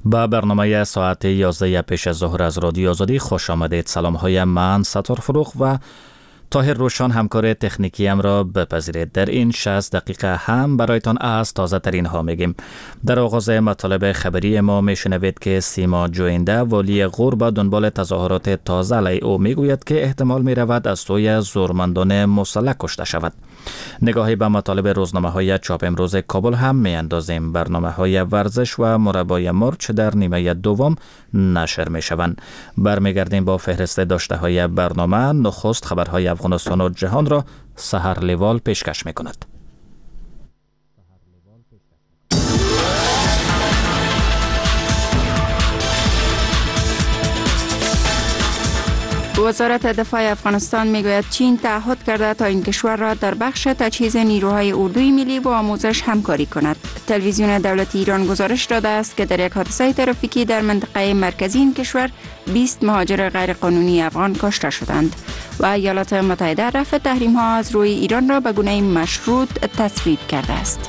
با برنامه ساعت 11 پیش از ظهر از رادیو آزادی خوش آمدید. سلام های من ستار فروغ و طاهر روشان همکار تکنیکی ام را بپذیرید. در این 60 دقیقه هم برایتان از تازه ترین ها میگیم. در آغاز مطالب خبری ما میشنوید که سیما جوینده والی غور با دنبال تظاهرات تازه علیه او میگوید که احتمال میرود از سوی زورمندان مسلح کشته شود. نگاهی به مطالب روزنامه های چاپ امروز کابل هم میاندازیم. برنامه های ورزش و مربای مرچ در نیمه دوم نشر میشوند. برمیگردیم با فهرست داشته های برنامه. نخست خبرهای افغانستان و جهان را سحر لیوال پیشکش میکند. وزارت دفاع افغانستان میگوید چین تعهد کرده تا این کشور را در بخش تجهیز نیروهای اردوی ملی و آموزش همکاری کند. تلویزیون دولتی ایران گزارش داده است که در یک حادثه ترافیکی در منطقه مرکزی این کشور 20 مهاجر غیرقانونی افغان کشته شدند و ایالات متحده رفع تحریم ها از روی ایران را به گونه مشروط تصویب کرده است.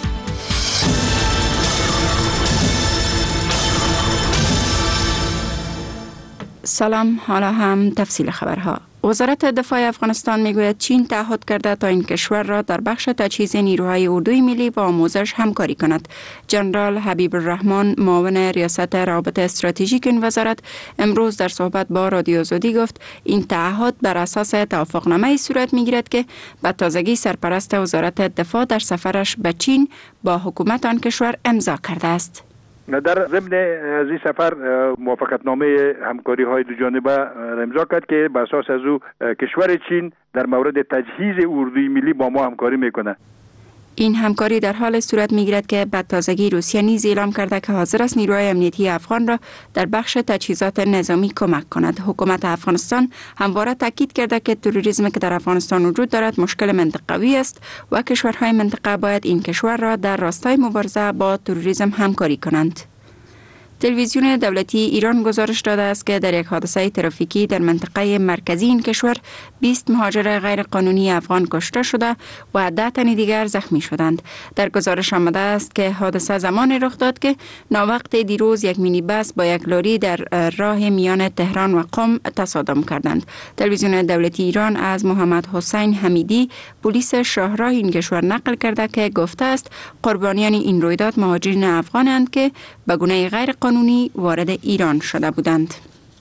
سلام، حالا هم تفصیل خبرها. وزارت دفاع افغانستان میگوید چین تعهد کرده تا این کشور را در بخش تجهیز نیروهای اردوی ملی و آموزش همکاری کند. جنرال حبیب الرحمن معاون ریاست روابط استراتژیک این وزارت امروز در صحبت با رادیو آزادی گفت این تعهد بر اساس توافقنامه‌ای صورت میگیرد که به تازگی سرپرست وزارت دفاع در سفرش به چین با حکومت آن کشور امضا کرده است. در ضمن از این سفر موافقتنامه همکاری های دو جانبه امضا کرد که بر اساس از او کشور چین در مورد تجهیز اردوی ملی با ما همکاری میکنه. این همکاری در حال صورت میگیرد که به تازگی روسیه نیز اعلام کرده که حاضر است نیروهای امنیتی افغان را در بخش تجهیزات نظامی کمک کند. حکومت افغانستان همواره تاکید کرده که تروریسم که در افغانستان وجود دارد مشکل منطقوی است و کشورهای منطقه باید این کشور را در راستای مبارزه با تروریسم همکاری کنند. تلویزیون دولتی ایران گزارش داده است که در یک حادثه ترافیکی در منطقه مرکزی این کشور 20 مهاجر غیرقانونی افغان کشته شده و 10 تن دیگر زخمی شدند. در گزارش آمده است که حادثه زمانی رخ داد که ناوقت دیروز یک مینی بس با یک لاری در راه میان تهران و قم تصادم کردند. تلویزیون دولتی ایران از محمد حسین حمیدی پلیس شاهراه این کشور نقل کرده که گفته است قربانیان این رویداد مهاجرین افغانند که به گونه غیر قانونی وارد ایران شده بودند.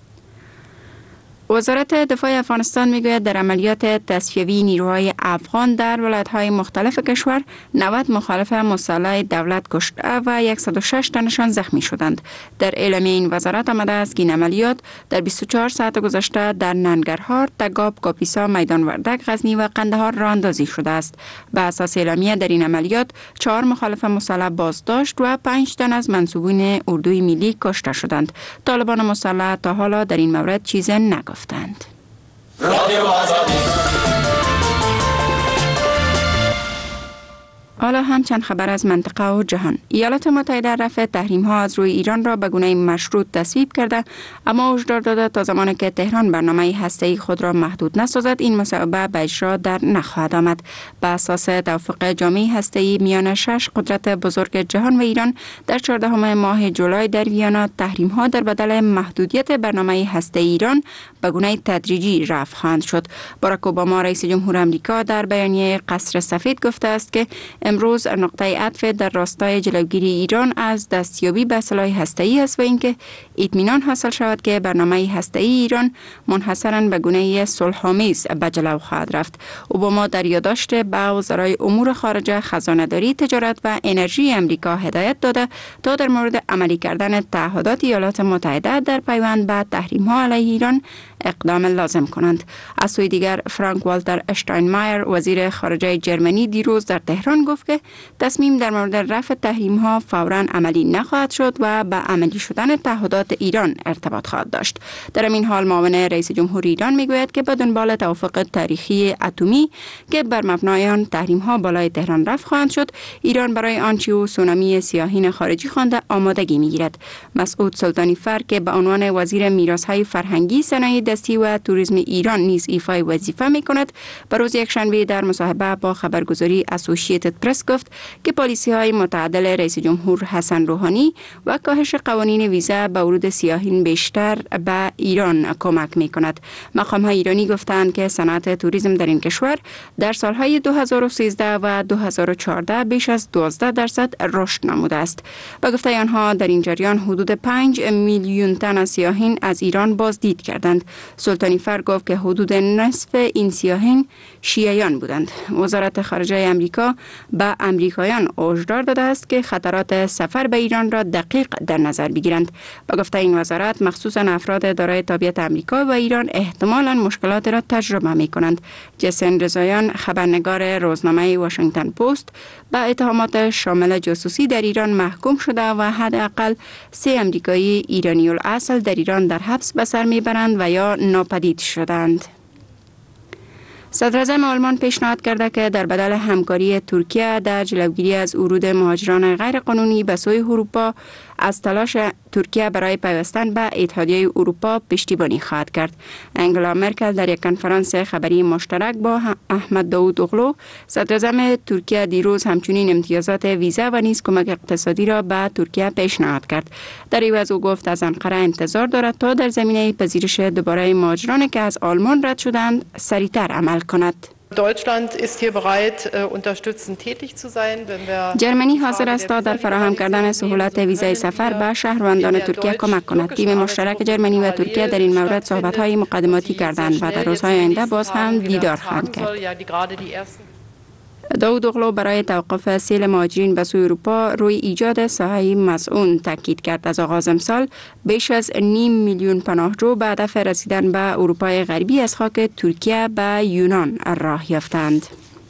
وزارت دفاع افغانستان میگوید در عملیات تصفیوی نیروهای افغان در ولایت‌های مختلف کشور 90 مخالف مسلح دولت کشته و 106 تنشان زخمی شدند. در اعلامیه این وزارت آمده است که این عملیات در 24 ساعت گذشته در ننگرهار، تگاب، کاپیسا، میدان وردک، غزنی و قندهار راه اندازی شده است. به اساس اعلامیه در این عملیات 4 مخالف مسلح بازداشت و 5 تن از منسوبین اردوی ملی کشته شدند. طالبان مسلح تا حالا در این مورد چیزی نگفتند. حالا هم چند خبر از منطقه و جهان. ایالات متحده رفع تحریم ها از روی ایران را به گونه مشروط تصویب کرده، اما هشدار داده تا زمانی که تهران برنامه هسته‌ای خود را محدود نسازد این مصوبه به اجرا در نخواهد آمد. به اساس توافق جامعه هسته‌ای میان 6 قدرت بزرگ جهان و ایران در 14 ماه جولای در ویانا تحریم ها در بدل محدودیت برنامه هسته‌ای ایران به گونه تدریجی رفع خواهند شد. باراک اوباما رئیس جمهور آمریکا در بیانیه قصر سفید گفته است که امروز نقطه عطف در راستای جلوگیری ایران از دستیابی به سلاح هسته‌ای است و اینکه اطمینان حاصل شود که برنامه هسته‌ای ایران منحصراً به گونه صلح‌آمیز به جلو خواهد رفت. اوباما در یادداشت به وزرای امور خارجه، خزانه‌داری، تجارت و انرژی آمریکا هدایت داده تا در مورد عملی کردن تعهدات ایالات متحده در پیوند به تحریم‌ها علیه ایران اقدام لازم کنند. از سوی دیگر فرانک والتر اشتاینمایر وزیر خارجه جرمنی دیروز در تهران گفت که تصمیم در مورد رفع تحریم ها فوراً عملی نخواهد شد و به عملی شدن تعهدات ایران ارتباط خواهد داشت. در این حال معاون رئیس جمهور ایران میگوید که به دنبال توافق تاریخی اتمی که بر مبنای آن تحریم ها بالای تهران رفع خواهند شد، ایران برای آنچه او سونامی سیاحین خارجی خوانده آمادگی میگیرد. مسعود سلطانی فر که به عنوان وزیر میراث‌های فرهنگی، صنایع دستی و توریسم ایران نیز ایفای وظیفه میکند، به روز یکشنبه در مصاحبه با خبرگزاری اسوسییتد سایپرس گفت که پالیسی‌های متعادل رئیس جمهور حسن روحانی و کاهش قوانین ویزا به ورود سیاحین بیشتر به ایران کمک می‌کند. مقام‌های ایرانی گفتند که صنعت توریسم در این کشور در سالهای 2013 و 2014 بیش از 12% رشد نموده است. با گفته آنها در این جریان حدود 5 میلیون تن از سیاحین از ایران بازدید کردند. سلطانی فر گفت که حدود نصف این سیاحین شیعیان بودند. وزارت خارجه آمریکا به آمریکایان هشدار داده است که خطرات سفر به ایران را دقیق در نظر بگیرند. با گفته این وزارت مخصوصا افراد دارای تابعیت آمریکا و ایران احتمالاً مشکلات را تجربه می کنند. جسن رضاییان خبرنگار روزنامه واشنگتن پست با اتهامات شامل جاسوسی در ایران محکوم شده و حداقل 3 آمریکایی ایرانی الاصل در ایران در حبس به سر میبرند و یا ناپدید شدند. صدراعظم آلمان پیشنهاد کرده که در بدل همکاری ترکیه در جلوگیری از ورود مهاجران غیرقانونی به سوی اروپا از تلاش ترکیه برای پیوستن به اتحادیه اروپا پشتیبانی خواهد کرد. انگلا مرکل در یک کنفرانس خبری مشترک با احمد داوودوغلو صدراعظم ترکیه دیروز همچنین امتیازات ویزا و نیز کمک اقتصادی را به ترکیه پیشنهاد کرد. در عوض او گفت از انقره انتظار دارد تا در زمینه پذیرش دوباره مهاجرانی که از آلمان رد شدند سریعتر عمل کند. جرمنی حاضر است تا در فراهم کردن سهولت ویزای سفر به شهروندان ترکیه کمک کند. تیم مشترک جرمنی و ترکیه در این مورد صحبت‌های مقدماتی کردند و در روزهای آینده باز هم دیدار خواهند کرد. داوودوغلو برای توقف سیل مهاجرین به سوی اروپا روی ایجاد ساحه مسئول تاکید کرد. از آغاز امسال بیش از 5 میلیون پناهجو به هدف رسیدن به اروپای غربی از خاک ترکیه به یونان راه یافتند.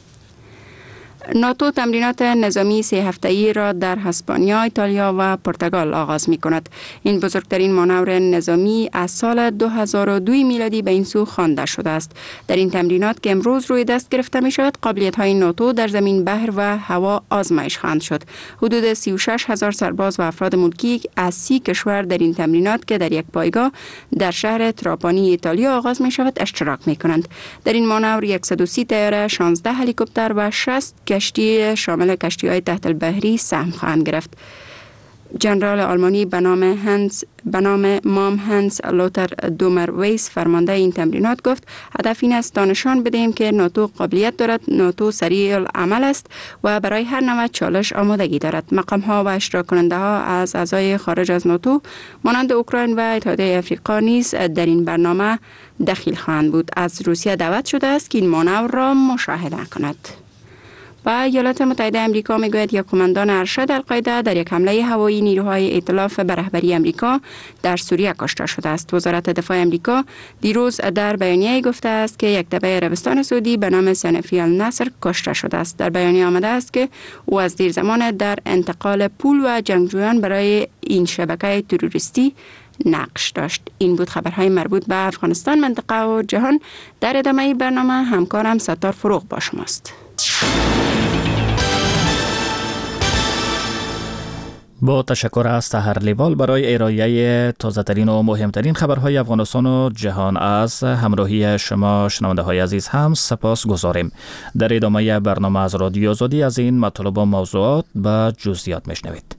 ناتو تمرینات نظامی 3 هفته‌ای را در اسپانیا، ایتالیا و پرتغال آغاز می کند. این بزرگترین مانور نظامی از سال 2002 میلادی به این سو خوانده شده است. در این تمرینات که امروز روی دست گرفته می شود، قابلیت‌های ناتو در زمین، بحر و هوا آزمایش خواهند شد. حدود 36,000 سرباز و افراد ملکی از 30 کشور در این تمرینات که در یک پایگاه در شهر تراپانی ایتالیا آغاز می شود اشتراک می کنند. در این مانور 130 طیاره، 16 هلیکوپتر و 60 کشتی شامل کشتی‌های تحت البحری سهم خواهند گرفت. جنرال آلمانی به نام مام هنس لوتر دومرویس فرمانده این تمرینات گفت هدف این است تا نشان بدهیم که ناتو قابلیت دارد، ناتو سریع العمل است و برای هر نوع چالش آمادگی دارد. مقام‌ها و اشتراک کننده‌ها از اعضای خارج از ناتو مانند اوکراین و اتحادیه آفریقا نیز در این برنامه دخیل خواهند بود. از روسیه دعوت شده است که این مانور را مشاهده کند. و ایالات متحده آمریکا میگوید یک کماندان ارشد القاعده در یک حمله هوایی نیروهای ائتلاف به رهبری آمریکا در سوریه کشته شده است. وزارت دفاع آمریکا دیروز در بیانیه گفته است که یک تبع عربستان سعودی به نام سنفی النصر کشته شده است. در بیانیه آمده است که او از دیر زمان در انتقال پول و جنگجویان برای این شبکه تروریستی نقش داشت. این بود خبرهای مربوط به افغانستان، منطقه و جهان. در ادامه برنامه همکارم ستار فروغ با شماست. با تشکر از سحر لیوال برای ارائه تازه‌ترین و مهمترین خبرهای افغانستان و جهان. از همراهی شما شنونده های عزیز هم سپاس گذاریم. در ادامه برنامه از رادیو آزادی از این مطالب و موضوعات به جزئیات میشنوید.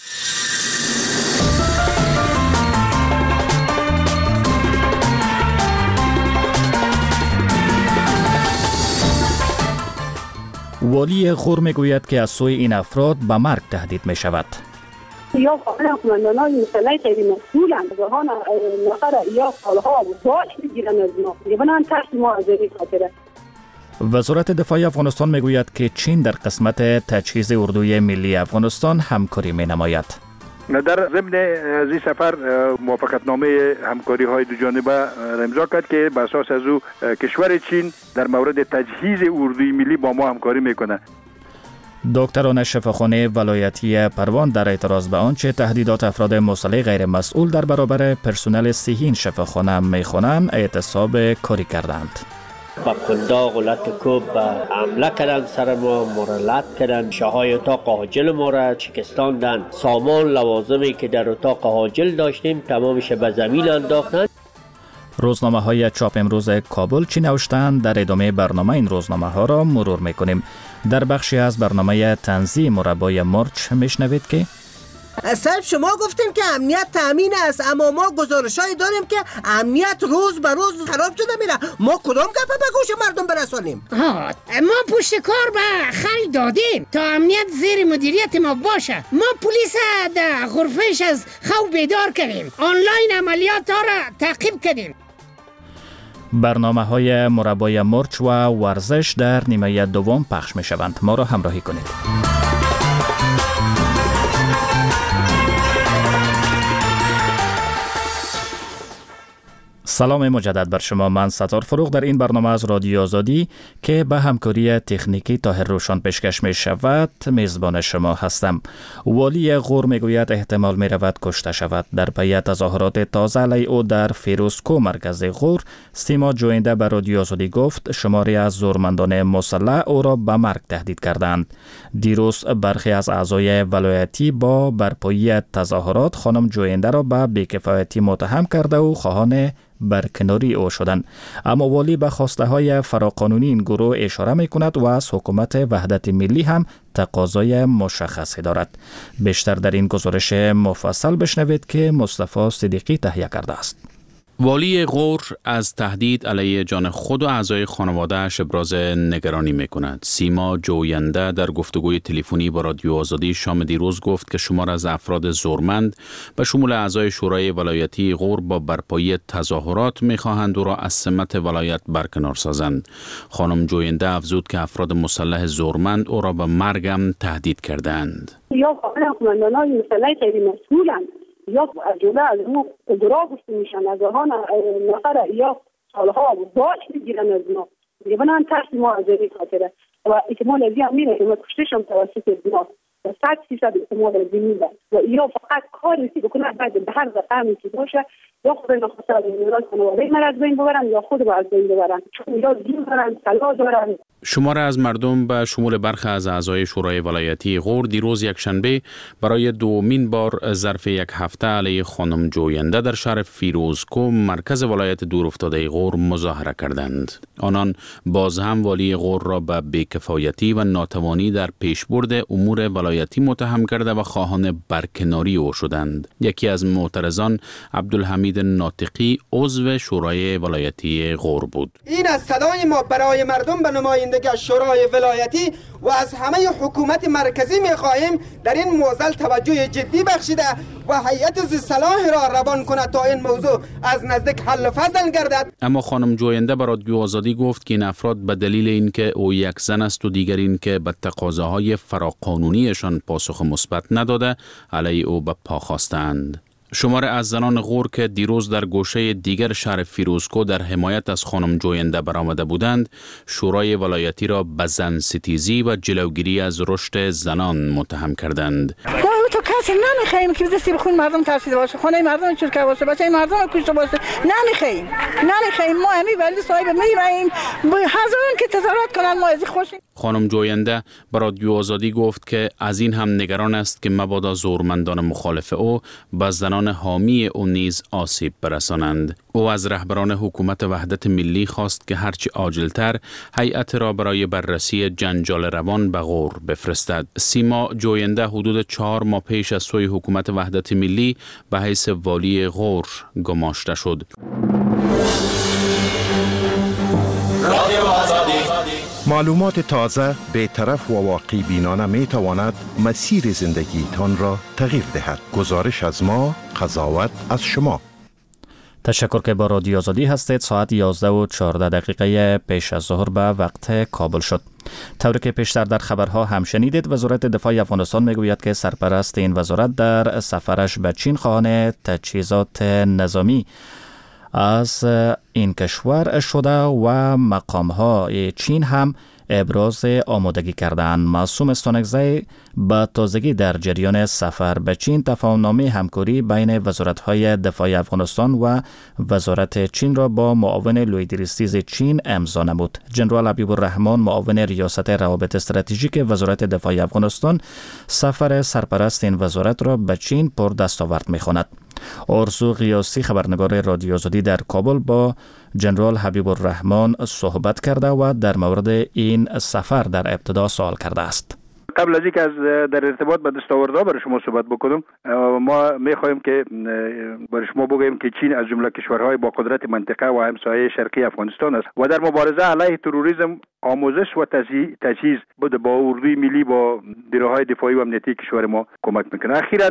والی غور میگوید که از سوی این افراد به مرگ تهدید می شود. یا قماندانان مسلح غیر مسئولند جهان نفر یا سالها باش میگیرن از ما میبنن تحت ما از این خاطره. وزارت دفاع افغانستان میگوید که چین در قسمت تجهیز اردوی ملی افغانستان همکاری می نماید. در ضمن از این سفر موافقتنامه همکاری های دو جانبه امضا کرد که بر اساس از او کشور چین در مورد تجهیز اردوی ملی با ما همکاری میکنه. دکتران شفاخانه ولایتی پروان در اعتراض به آنچه تهدیدات افراد مسلح غیر مسئول در برابر پرسنل صحی این شفاخانه میخوانند اعتصاب کاری کردند. با قنداق و لط کوب حمله کردن سر ما، مرلت کردن، شاهای اتاق حاجل ما را شکستاندن، سامان لوازمی که در اتاق حاجل داشتیم تمامش به زمین انداختن. روزنامه های چاپ امروز کابل چی نوشتند؟ در ادامه برنامه این روزنامه ها را مرور میکنیم. در بخشی از برنامه طنزی مربای مرچ میشنوید که صاحب شما گفتیم که امنیت تامین است، اما ما گزارشایی داریم که امنیت روز به روز خراب شده میره. ما کدام گپه به گوش مردم برسانیم؟ ما پشت کار به خرید دادیم تا امنیت زیر مدیریت ما باشه. ما پلیس در غرفهش از خواب بیدار کردیم، آنلاین عملیات ها را تعقیب کردیم. برنامه های مربای مرچ و ورزش در نیمه دوم پخش می شوند. ما را همراهی کنید. سلام مجدد بر شما. من ستار فروغ در این برنامه از رادیو آزادی که به همکاری تکنیکی طاهر روشان پیشکش می شود میزبان شما هستم. والی غور می گوید احتمال می رود کشته شود. در پی تظاهرات تازه علیه او در فیروزکو مرکز غور، سیما جوینده به رادیو آزادی گفت شماری از زورمندان مسلح او را به مرگ تهدید کردند. دیروز برخی از اعضای ولایتی با برپایی تظاهرات خانم جوینده را به بی‌کفایتی متهم کرده و خواهان برکناری او شدند. اما والی به خواسته های فراقانونی این گروه اشاره می کند و از حکومت وحدت ملی هم تقاضای مشخصی دارد. بیشتر در این گزارش مفصل بشنوید که مصطفی صدیقی تهیه کرده است. والی غور از تهدید علیه جان خود و اعضای خانواده‌اش ابراز نگرانی می‌کند. سیما جوینده در گفتگوی تلفنی با رادیو آزادی شام دیروز گفت که شمار از افراد زورمند به شمول اعضای شورای ولایتی غور با برپایی تظاهرات می‌خواهند او را از سمت ولایت برکنار سازند. خانم جوینده افزود که افراد مسلح زورمند او را به مرگ هم تهدید کردند. یا قماندانان مسلح خیلی مسئولند یا از جمله از اون اجرا گفته میشن از آن نفر یا سالها باج میگیرن از ما دیگه بنان ترس ما از این خاطره و احتمال ازی هم میره که ما کشتشم توسط ما 100% احتمال ازی میده و یا فقط کاری که بکنه بعد به هر زقامی که باشه یا خود نخواسته از میراث خانواده من از بین ببرن یا خود با از بین ببرن، چون یا دین دارن سلا دارن. شمار از مردم به شمول برخی از اعضای شورای ولایتی غور دیروز یکشنبه برای دومین بار ظرف یک هفته علیه خانم جوینده در شهر فیروزکو مرکز ولایت دورافتاده غور مظاهره کردند. آنان باز هم والی غور را به بی‌کفایتی و ناتوانی در پیشبرد امور ولایتی متهم کرده و خواهان برکناری او شدند. یکی از معترضان عبدالحمید ناطقی عضو شورای ولایتی غور بود. این از صدای ما برای مردم به نمایندگی شورای ولایتی و از همه حکومت مرکزی می‌خواهیم در این موضوع توجه جدی بخشیده و هیئت ذی صلاح را روان کند تا این موضوع از نزدیک حل و فصل گردد. اما خانم جوینده به رادیو آزادی گفت که این افراد به دلیل اینکه او یک زن است و دیگر اینکه به تقاضاهای فراقانونیشان پاسخ مثبت نداده علیه او به پا خواستند. شمار از زنان غور که دیروز در گوشه دیگر شهر فیروزکو در حمایت از خانم جوینده برآمده بودند، شورای ولایتی را به زن ستیزی و جلوگیری از رشد زنان متهم کردند. تو کسی نمیخوایم که دستی به خون مردم ترسیده باشه، خانه مردم چرکه باشه، بچه مردم کشته باشه. نمیخوایم ما همی ولی صاحب میریم هزاران که تظاهرات کنن ما از خوشیم. خانم جوینده به رادیو آزادی گفت که از این هم نگران است که مبادا زورمندان مخالف او به زنان حامی او نیز آسیب برسانند. او از رهبران حکومت وحدت ملی خواست که هرچی عاجلتر هیئت را برای بررسی جنجال روان به غور بفرستد. سیما جوینده حدود 4 ماه پیش از سوی حکومت وحدت ملی به حیث والی غور گماشته شد. معلومات تازه، بی‌طرف و واقعی بینانه می تواند مسیر زندگیتان را تغییر دهد. گزارش از ما، قضاوت از شما. تشکر که با رادیو آزادی هستید. ساعت 11:14 پیش از ظهر به وقت کابل شد. طوری که پیشتر در خبرها هم شنیدید، وزارت دفاع افغانستان میگوید که سرپرست این وزارت در سفرش به چین خواهان تجهیزات نظامی از این کشور شده و مقام‌های چین هم ابراز آمادگی کردند. معصوم استانکزی به تازگی در جریان سفر به چین تفاهم‌نامه همکاری بین وزارت‌های دفاع افغانستان و وزارت چین را با معاون لویدریستیز چین امضا نمود. جنرال حبیب الرحمن، معاون ریاست روابط استراتژیک وزارت دفاع افغانستان، سفر سرپرست این وزارت را به چین پر دستاورد می‌خواند. آرزو قیاسی خبرنگار رادیو آزادی در کابل با جنرال حبیب الرحمن صحبت کرده و در مورد این سفر در ابتدا سوال کرده است. قبل از اینکه در ارتباط با دستاوردها برای شما صحبت بکنم، ما می‌خواهیم که برای شما بگوییم که چین از جمله کشورهای با قدرت منطقه و همسایه شرقی افغانستان است و در مبارزه علیه تروریسم آموزش و تجهیز با اردوی ملی با نیروهای دفاعی و امنیتی کشور ما کمک میکنه. اخیراً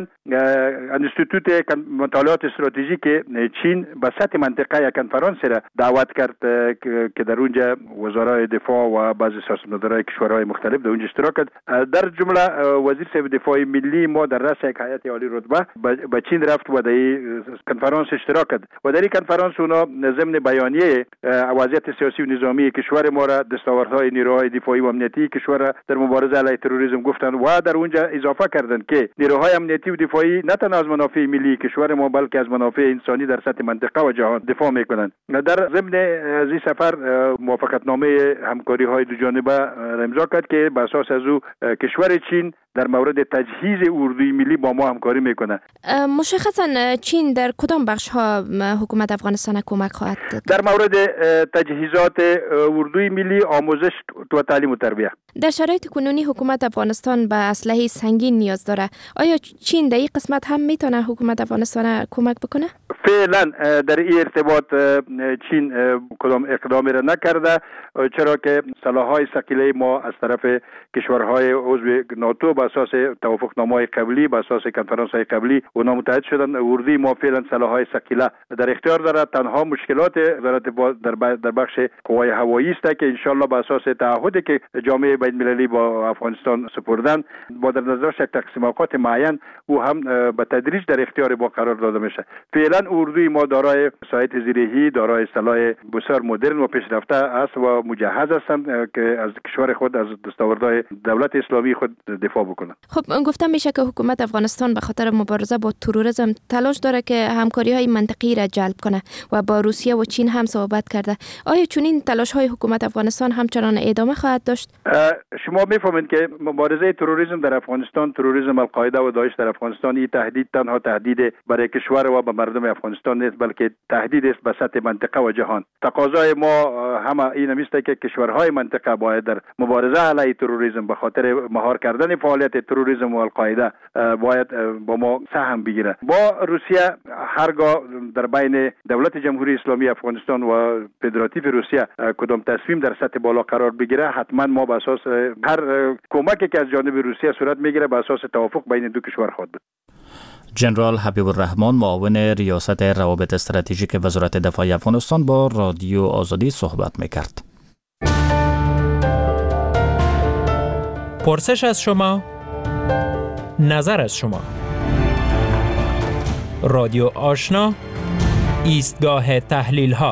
انستیتوت مطالعات استراتژیک چین به سطح منطقه یک کنفرانس را دعوت کرد که در اونجا وزرای دفاع و بعضی سیاستمدارای کشورهای مختلف در اونجا اشتراک کرد. در جمله وزیر صاحب دفاع ملی ما در رأس یک هیئت عالی رتبه به چین رفت و در این کنفرانس اشتراک کرد و در این کنفرانس اونا ضمن بیانیه وضعیت سیاسی و نظامی کشور ما را دستاوردهای نیروهای دفاعی و امنیتی کشور در مبارزه علیه تروریسم گفتند و در اونجا اضافه کردند که نیروهای امنیتی و دفاعی نه تنها از منافع ملی کشور ما بلکه از منافع انسانی در سطح منطقه و جهان دفاع میکنند. در ضمن از این سفر موافقتنامه همکاری های دو جانبه امضا کرد که بر اساس از او کشور چین در مورد تجهیز اردوی ملی با ما همکاری میکنه. مشخصا چین در کدام بخش ها حکومت افغانستان کمک خواهد داد؟ در مورد تجهیزات اردوی ملی، آموزش و تعلیم و تربیت. در شرایط کنونی حکومت افغانستان به اسلحه سنگین نیاز داره. آیا چین در این قسمت هم میتونه حکومت افغانستان کمک بکنه؟ فعلا در این ارتباط چین کدام اقدامی را نکرده، چرا که سلاح‌های ثقیله ما از طرف کشورهای عضو ناتو به اساس توافقنامه‌های قبلی، به اساس کنفرانس‌های قبلی اونا متحد شدن. اردوی ما فعلا سلاح‌های ثقیله در اختیار داره. تنها مشکلات در بخش قوای هوایی است که ان شاءالله به اساس تعهدی که جامعه بین‌المللی با افغانستان سپردن با در نظر یک تقسیم اوقات معین او هم به تدریج در اختیار ما قرار داده میشه. فعلا اردوی ما دارای سایت زیرهی، دارای سلاح بسیار مدرن و پیشرفته است و مجهز هستند که از کشور خود، از دستاوردهای دولت اسلامی خود دفاع بکنه. خب گفتم میشه که حکومت افغانستان به خاطر مبارزه با تروریسم تلاش داره که همکاری‌های منطقی را جلب کنه و با روسیه و چین هم صحبت کرده. آیا چنین تلاش‌های حکومت افغانستان همچنان ادامه خواهد داشت؟ شما میفهمید که مبارزه تروریسم در افغانستان، تروریسم القاعده و داعش در افغانستان، این تهدید تنها تهدید برای کشور و به مردم افغانستان نیست بلکه تهدید است به سطح منطقه و جهان. تقاضای ما همه این است که کشورهای منطقه باید در مبارزه علیه تروریسم به خاطر مهار کردن فعالیت تروریسم و القاعده باید با ما سهم بگیره. با روسیه هرگاه در بین دولت جمهوری اسلامی افغانستان و فدراتیو روسیه کدام تصمیم در سطح بالا قرار بگیره، حتما ما به اساس هر کمکی که از جانب روسیه صورت میگیره به اساس توافق بین دو کشور خود بود. جنرال حبیب الرحمن، معاون ریاست روابط استراتژیک وزارت دفاع افغانستان، با رادیو آزادی صحبت میکرد. پرسش از شما، نظر از شما. رادیو آشنا، ایستگاه تحلیل ها.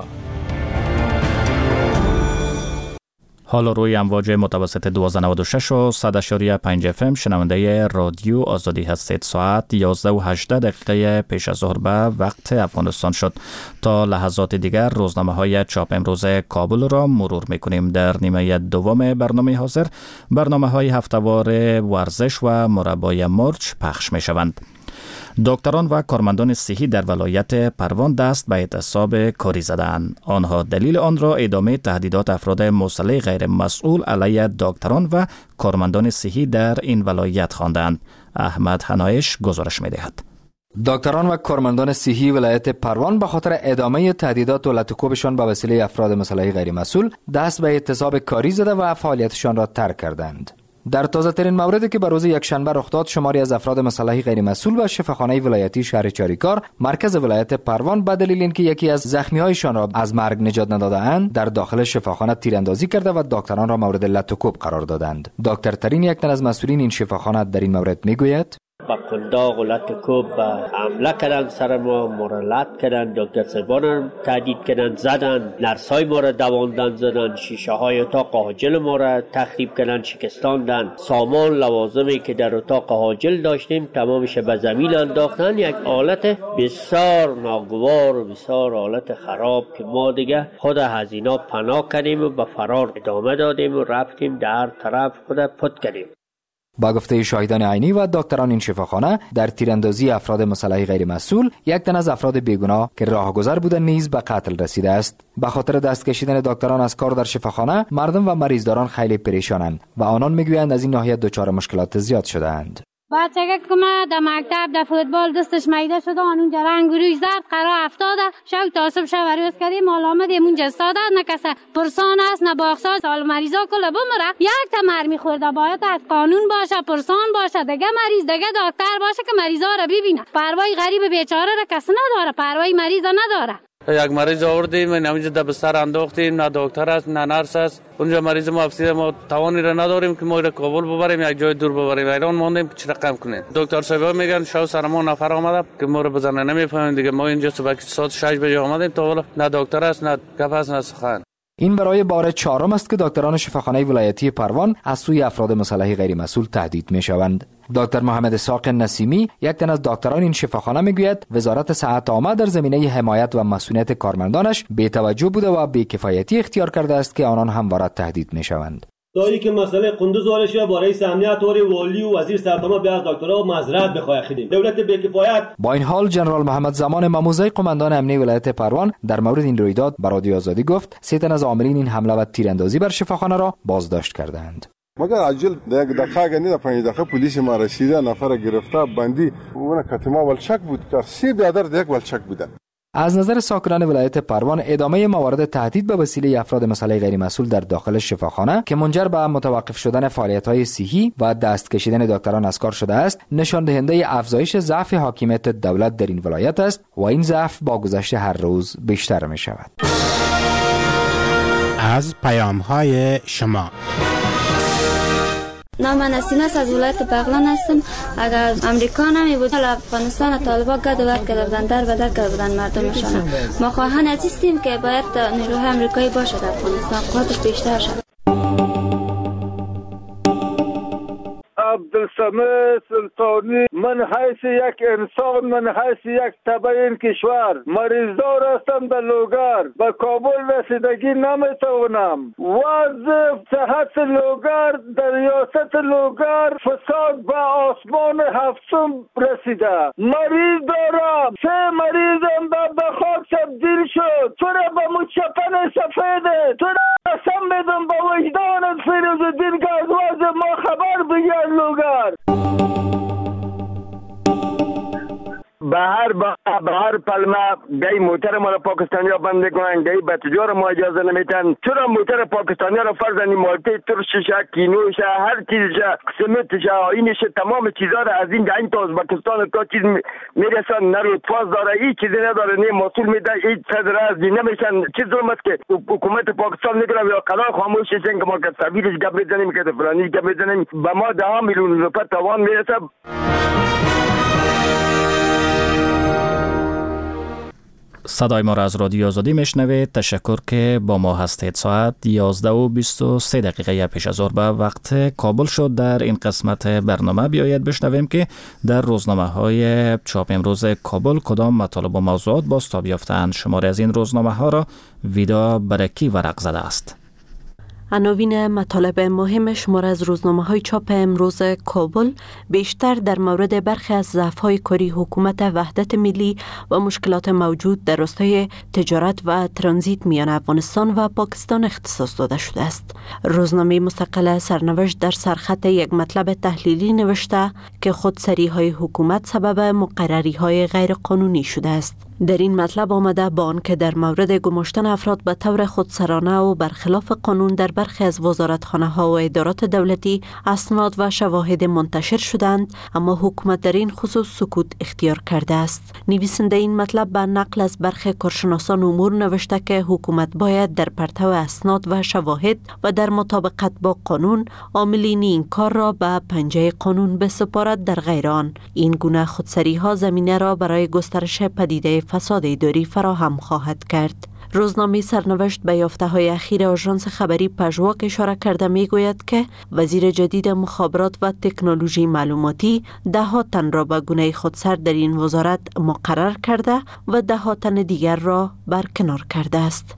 حالا روی امواج متوسط 1296 و 100.5 FM شنونده رادیو آزادی هستید. ساعت 11:18 پیش از ظهر به وقت افغانستان شد. تا لحظات دیگر روزنامه‌های چاپ امروز کابل را مرور می‌کنیم. در نیمه دوم برنامه حاضر برنامه‌های هفته‌وار ورزش و مربای مرچ پخش می‌شوند. دکتران و کارمندان صحی در ولایت پروان دست به اعتصاب کاری زدند. آنها دلیل آن را ادامه تهدیدات افراد مسلح غیر مسئول علیه دکتران و کارمندان صحی در این ولایت خواندند. احمد حنایش گزارش می‌دهد. دکتران و کارمندان صحی ولایت پروان به خاطر ادامه تهدیدات و لطکوبشان به وسیله افراد مسلح غیر مسئول دست به اعتصاب کاری زده و فعالیتشان را ترک کردند. در تازه ترین موردی که به روز یکشنبه رخ داد، شماری از افراد مسلح غیر مسئول و شفاخانه ولایتی شهر چاریکار مرکز ولایت پروان به دلیل اینکه یکی از زخمی‌هایشان را از مرگ نجات نداده‌اند در داخل شفاخانه تیراندازی کرده و دکتران را مورد لطکوب قرار دادند. دکتر ترین یک تن از مسئولین این شفاخانه در این مورد میگوید: با قنداق و لطکوب حمله کردن سر ما را لط کردن، دکتر صاحبان تهدید کردن، زدن، نرسای ما را دواندن، زدن، شیشه های اتاق حاجل ما را تخریب کردن، شکستاندن، سامان لوازمی که در اتاق حاجل داشتیم تمامش به زمین انداختن. یک حالت بسیار ناگوار و بسیار حالت خراب که ما دیگه خود از اینا پناه کردیم و به فرار ادامه دادیم و رفتیم در طرف خود پت کردیم. با گفته شاهدان عینی و دکتران این شفاخانه، در تیراندازی افراد مسلح غیر مسئول یک تن از افراد بیگناه که راهگذر بودند نیز به قتل رسیده است. به خاطر دست کشیدن دکتران از کار در شفاخانه، مردم و مریضداران خیلی پریشانند و آنان میگویند از این ناحیه دچار مشکلات زیاد شده‌اند. بچه که ما در مکتب در فوتبال دستش میده شده اونجا رنگ روی زرد قرار افتاده شو تاسب شو روز کردیم علامت اونجا استاده نه کس پرسان است نه باخسا سال مریضا کله بمره یک تا مرمی خورده باید از قانون باشه پرسان باشه دیگه مریض دیگه دکتر باشه که مریضا رو ببینه پروای غریب بیچاره را کس نداره پروای مریضا نداره. یک مریض آوردیم اینجا در بستر انداختیم نه دکتر است نه نرس است اونجا مریض ما افسیده ما توانی را نداریم که ما را کابل ببریم یک جای دور ببریم ایران ماندیم چه رقم کنیم. دکتر صاحبا میگن شو سر ما نفر آمده که ما رو بزنه نمیفهمیم دیگه. ما اینجا صبح ساعت 6 بجه آمدیم تا حالا نه دکتر است نه گپ است نه سخن. این برای بار چهارم است که دکتران شفاخانه ولایتی پروان از سوی افراد مسلح غیر مسئول تهدید میشوند. دکتر محمد اسحاق نسیمی یک تن از دکتران این شفاخانه میگوید وزارت صحت عامه در زمینه حمایت و مسئولیت کارمندانش بی‌توجه بوده و بی‌کفایتی اختیار کرده است که آنان همواره تهدید میشوند. دایی که مسئله قندوز وارش با رئیس امنیت و والی و وزیر سرتما به از دکترها معذرت بخواه خیدیم دولت بی‌کفایت. با این حال جنرال محمد زمان مموزی قماندان امنیه ولایت پروان در مورد این رویداد به رادیو آزادی گفت 3 تن از عاملین این حمله و تیراندازی بر شفاخانه را بازداشت کردند. مگر عجل یک دقیقه گنی 5 دقیقه پلیس ما رسیده نفر گرفته بندی اون کتما ولشک بود که 3 برادر یک ولشک بودن. از نظر ساکنان ولایت پروان ادامه موارد تهدید به وسیله افراد مسلح غیر مسئول در داخل شفاخانه که منجر به متوقف شدن فعالیت‌های صحی و دست کشیدن دکتران از کار شده است نشان دهنده افزایش ضعف حاکمیت دولت در این ولایت است و این ضعف با گذشت هر روز بیشتر می شود. از پیام‌های شما نام من نسیم است از ولایت بغلان هستم. اگر امریکا نمی بود افغانستان طالبان گد و ورد کرده بودن در بدر کرده بودن مردمشان. ما خواهان هستیم که باید نیروهای امریکایی باشد در افغانستان قدرتش بیشتر شد. عبدالصمد سلطانی من حیث یک انسان من حیث یک تبع این کشور مریضدار هستم در لوگر به کابل رسیدگی نمیتوانم. وضع صحت لوگر در ریاست لوگر فساد به آسمان هفتم رسیده. مریض دارم 3 مریضم به خاک تبدیل شد. تو را به مچپن سفیده تو را قسم میدم با وجدانت فیروز الدین که از وضع ما خبر بگیر لوگر. به هر پلمه گای موتر ما را پاکستانی ها بند میکنن گای به تجار ما اجازه نمیتن. چرا موتر پاکستانی ها را فرض مالته ترششه کینوشه هر چیزشه سمتشه آینشه تمام چیزا را از این تا ازبکستان تا چیز میرسن نرود فاز داره هیچ چیزی نداره نه مسئول میده هیچ صدر از دی نمیشن. چیز ظلم است که حکومت پاکستان میگه یا قرار خاموش شن که ما که سبیلش گپ بزنیم که فلانی گپ بزنیم به ما 10 میلیون روپیه توان میرسه. صدای ما را از رادیو آزادی میشنوید. تشکر که با ما هستید. ساعت 11:23 پیش از ظهر به وقت کابل شد. در این قسمت برنامه بیایید بشنویم که در روزنامه های چاپ امروز کابل کدام مطالب و موضوعات بازتاب یافته‌اند. شماری از این روزنامه ها را ویدا برکی ورق زده است. عناوین مطالب مهم شمار از روزنامه‌های چاپ امروز کابل بیشتر در مورد برخی از ضعف‌های کاری حکومت وحدت ملی و مشکلات موجود در راستای تجارت و ترانزیت میان افغانستان و پاکستان اختصاص داده شده است. روزنامه مستقل سرنوشت در سرخط یک مطلب تحلیلی نوشته که خودسری‌های حکومت سبب مقرری‌های غیرقانونی شده است. در این مطلب آمده با آنکه در مورد گماشتن افراد به طور خودسرانه و برخلاف قانون در برخی از وزارتخانه‌ها و ادارات دولتی اسناد و شواهد منتشر شدند، اما حکومت در این خصوص سکوت اختیار کرده است. نویسنده این مطلب به نقل از برخی کارشناسان امور نوشته که حکومت باید در پرتو اسناد و شواهد و در مطابقت با قانون عاملین این کار را به پنجه قانون بسپارد، در غیر آن این گونه خودسری‌ها زمینه را برای گسترش پدیده فساد اداری فراهم خواهد کرد. روزنامه سرنوشت به یافته‌های اخیر آژانس خبری پژواک اشاره کرده میگوید که وزیر جدید مخابرات و تکنولوژی معلوماتی 10 تن را به گونه خودسر در این وزارت مقرر کرده و 10 تن دیگر را برکنار کرده است.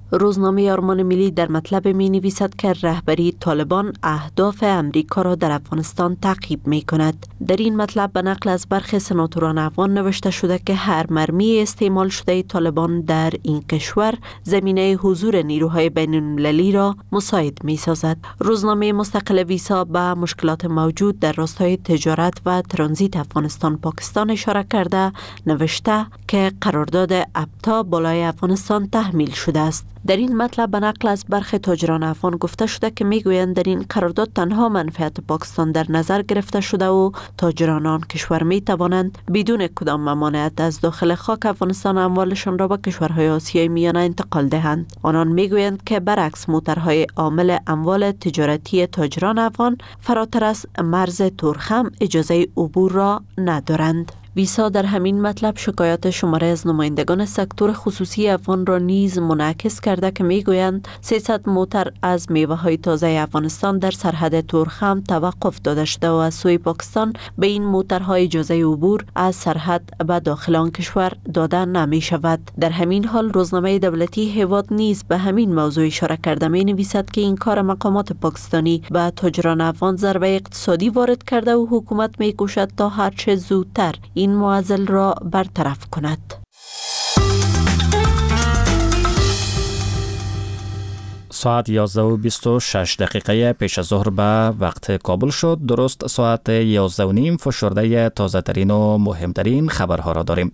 روزنامه آرمان ملی در مطلب می نویسد که رهبری طالبان اهداف امریکا را در افغانستان تعقیب می کند. در این مطلب به نقل از برخی سناتوران افغان نوشته شده که هر مرمی استعمال شده طالبان در این کشور زمینه حضور نیروهای بین المللی را مساعد می سازد. روزنامه مستقل ویسا به مشکلات موجود در راستای تجارت و ترانزیت افغانستان پاکستان اشاره کرده نوشته که قرارداد ابتا بالای افغانستان تحمیل شده است. در این مطلب به نقل از برخی تاجران افغان گفته شده که میگویند در این قرارداد تنها منفعت پاکستان در نظر گرفته شده و تاجران آن کشور می توانند بدون کدام ممانعت از داخل خاک افغانستان اموالشان را به کشورهای آسیای میانه انتقال دهند. آنان میگویند که برعکس موترهای عامل اموال تجارتی تاجران افغان فراتر از مرز تورخم اجازه عبور را ندارند. ویسا در همین مطلب شکایات شماره از نمایندگان سکتور خصوصی افغان را نیز منعکس کرده که میگویند 300 موتر از میوه های تازه افغانستان در سرحد تورخم توقف داده شده و از سوی پاکستان به این موترهای اجازه عبور از سرحد به داخل آن کشور داده نمی شود. در همین حال روزنامه دولتی هیواد نیز به همین موضوع اشاره کرده می نویسد که این کار مقامات پاکستانی به تاجران افغان ضربه اقتصادی وارد کرده و حکومت می کوشد تا هر چه زودتر این معضل را برطرف کند. ساعت 11:26 پیش از ظهر به وقت کابل شد. درست ساعت 11:30 فشرده تازه ترین و مهمترین خبرها را داریم.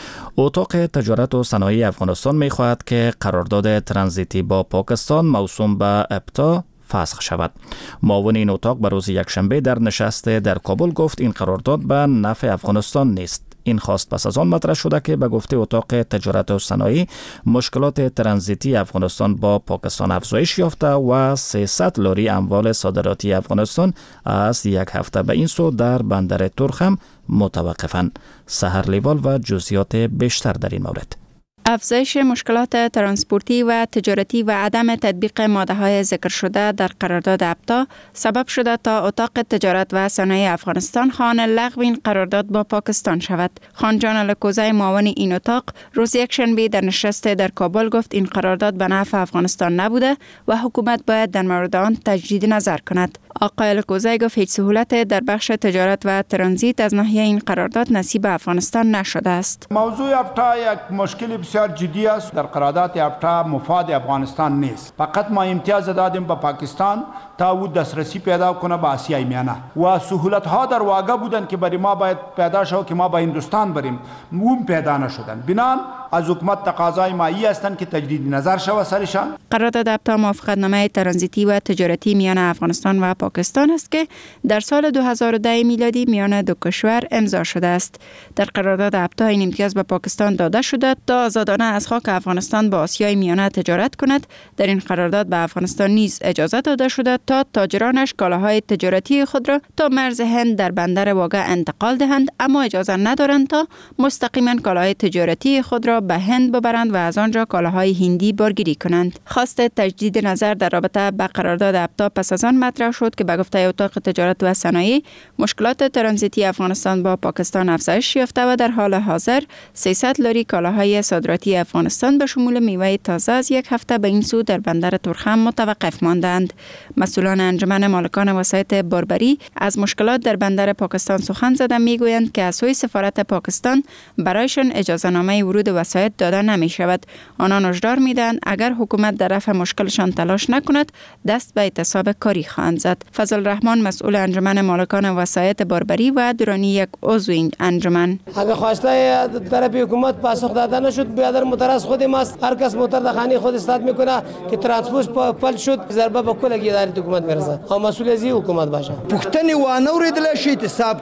اتاق تجارت و صنایع افغانستان می خواهد که قرارداد ترانزیتی با پاکستان موسوم به ابتا فسخ شود. معاون این اتاق به روز یکشنبه در نشست در کابل گفت این قرارداد به نفع افغانستان نیست. این خواست پس از آن مطرح شده که به گفته اتاق تجارت و صنایع مشکلات ترانزیتی افغانستان با پاکستان افزایش یافته و 300 لاری اموال صادراتی افغانستان از یک هفته به این سو در بندر تورخم متوقفند. سحر لیوال و جزئیات بیشتر در این مورد. افزایش مشکلات ترانسپورتی و تجارتی و عدم تطبیق ماده‌های ذکر شده در قرارداد ابتا سبب شده تا اتاق تجارت و صنایع افغانستان خواهان لغو این قرارداد با پاکستان شود. خان جان الکوزی معاون این اتاق روز یکشنبه در نشست در کابل گفت این قرارداد به نفع افغانستان نبوده و حکومت باید در مورد آن تجدید نظر کند. آقای الکوزی گفت هیچ سهولت در بخش تجارت و ترانزیت از ناحیه این قرارداد نصیب افغانستان نشده است. موضوع ابتا یک مشکل بسیار جدی است. در قرارداد ابتا مفاد افغانستان نیست. فقط ما امتیاز دادیم به پاکستان تا او دسترسی پیدا کنه به آسیای میانه و سهولت ها در واقع بودن که برای ما باید پیدا شود که ما به هندوستان بریم، اون پیدا نشدن. بنان از حکومت تقاضای مایی هستند که تجدید نظر شود سرشان. قرارداد ابتا موافقتنامه ترانزیتی و تجارتی میان افغانستان و پاکستان است که در سال 2010 میلادی میان دو کشور امضا شده است. در قرارداد ابتا این امتیاز به پاکستان داده شده تا آزادانه از خاک افغانستان با آسیای میانه تجارت کند. در این قرارداد به افغانستان نیز اجازه داده شده تا تاجرانش کالاهای تجارتی خود را تا مرز هند در بندر واگه انتقال دهند، اما اجازه ندارند تا مستقیما کالاهای تجارتی خود را به هند ببرند و از آنجا کالاهای هندی بارگیری کنند. خواست تجدید نظر در رابطه با قرارداد ابتا پس از آن مطرح شد که به گفته اتاق تجارت و صنایع مشکلات ترانزیتی افغانستان با پاکستان افزایش یافته و در حال حاضر 300 لاری کالاهای صادراتی افغانستان به شمول میوه تازه از یک هفته به این سو در بندر تورخم متوقف ماندند. مسئولان انجمن مالکان وسایط باربری از مشکلات در بندر پاکستان سخن زدند. میگویند که از سوی سفارت پاکستان برایشان اجازه نامه ورود وسایط داده نمی شود. آنان هشدار میدهند اگر حکومت در رفع مشکلشان تلاش نکند دست به اعتصاب کاری خواهند زد. فضل الرحمن مسئول انجمن مالکان وسایط باربری و درانی یک عضو این انجمن: اگر خواسته طرف حکومت پاسخ داده نشد بیادر مترس خود ماست. هر کس موتر در خانه خود استاد میکنه که ترانسپورت پل شد ضربه به کل اداره حکومت میرسه. او مسئول از حکومت باشه. پختنی و نوریدل شي حساب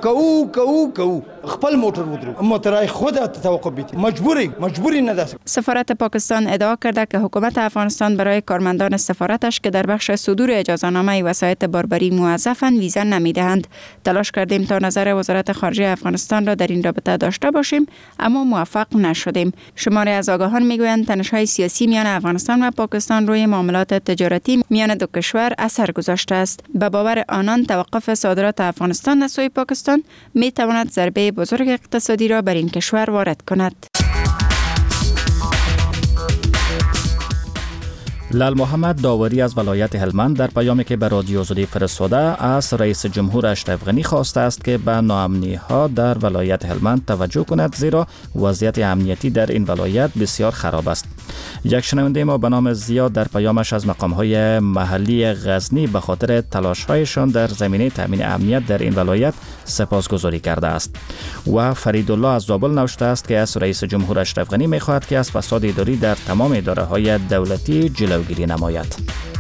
کو خپل موټر ودرو موټرای خود توقف بیت مجبوری نه. سفارت پاکستان ادعا کرده که حکومت افغانستان برای کارمندان سفارتش که در بخش صدور اجازه نامه وسایط باربری موظفند ویزا نمیدهند. تلاش کردیم تا نظر وزارت خارجه افغانستان را در این رابطه داشته باشیم اما موفق نشدیم. شماری از آگاهان میگویند تنش‌های سیاسی میان افغانستان و پاکستان روی معاملات تجارتی میان دو کشور اثر گذاشته است. به باور آنان توقف صادرات افغانستان از سوی پاکستان می تواند ضربه بزرگ اقتصادی را بر این کشور وارد کند. لال محمد داوری از ولایت هلمند در پیامی که به رادیو آزادی فرستاده از رئیس جمهور اشرف غنی خواسته است که به ناامنی ها در ولایت هلمند توجه کند، زیرا وضعیت امنیتی در این ولایت بسیار خراب است. یک شنونده ما به نام زیاد در پیامش از مقام های محلی غزنی به خاطر تلاش هایشان در زمینه تامین امنیت در این ولایت سپاسگزاری کرده است. و فریدالله از زابل نوشته است که از رئیس جمهور اشرف غنی می‌خواهد که از فساد اداری در تمام اداره‌های دولتی جلوگیری نماید.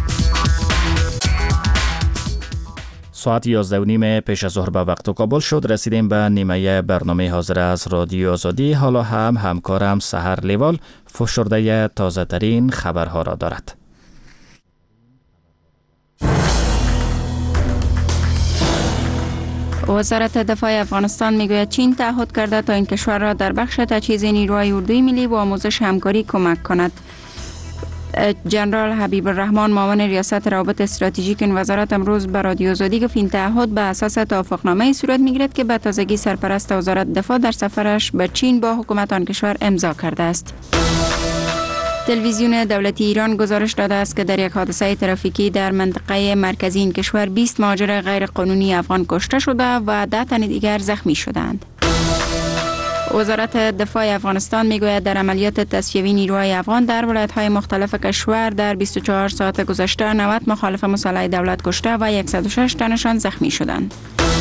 ساعت 11:30 پیش از ظهر به وقت کابل شد. رسیدیم به نیمه برنامه حاضر از رادیو آزادی. حالا هم همکارم سحر لیوال فشرده تازه ترین خبرها را دارد. وزارت دفاع افغانستان میگوید چین تعهد کرده تا این کشور را در بخش تجهیز نیروهای اردوی ملی و آموزش همکاری کمک کند. جنرال حبیب الرحمن معاون ریاست روابط استراتژیک این وزارت امروز به رادیو آزادی گفت این تعهد به اساس توافقنامه صورت میگیرد که به تازگی سرپرست وزارت دفاع در سفرش به چین با حکومت آن کشور امضا کرده است. تلویزیون دولتی ایران گزارش داده است که در یک حادثه ترافیکی در منطقه مرکزی این کشور 20 مهاجر غیر قانونی افغان کشته شده و 10 تن دیگر زخمی شدند. وزارت دفاع افغانستان میگوید در عملیات تصفیه‌ای نیروهای افغان در ولایت‌های مختلف کشور در 24 ساعت گذشته 90 مخالف مسلح دولت کشته و 106 تنشان زخمی شدند.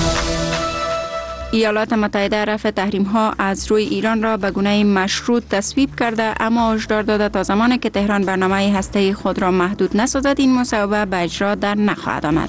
ایالات متحده رفع تحریم‌ها از روی ایران را به گونه مشروط تصویب کرده، اما هشدار داده تا زمانی که تهران برنامه هسته‌ای خود را محدود نسازد این مصوبه به اجرا در نخواهد آمد.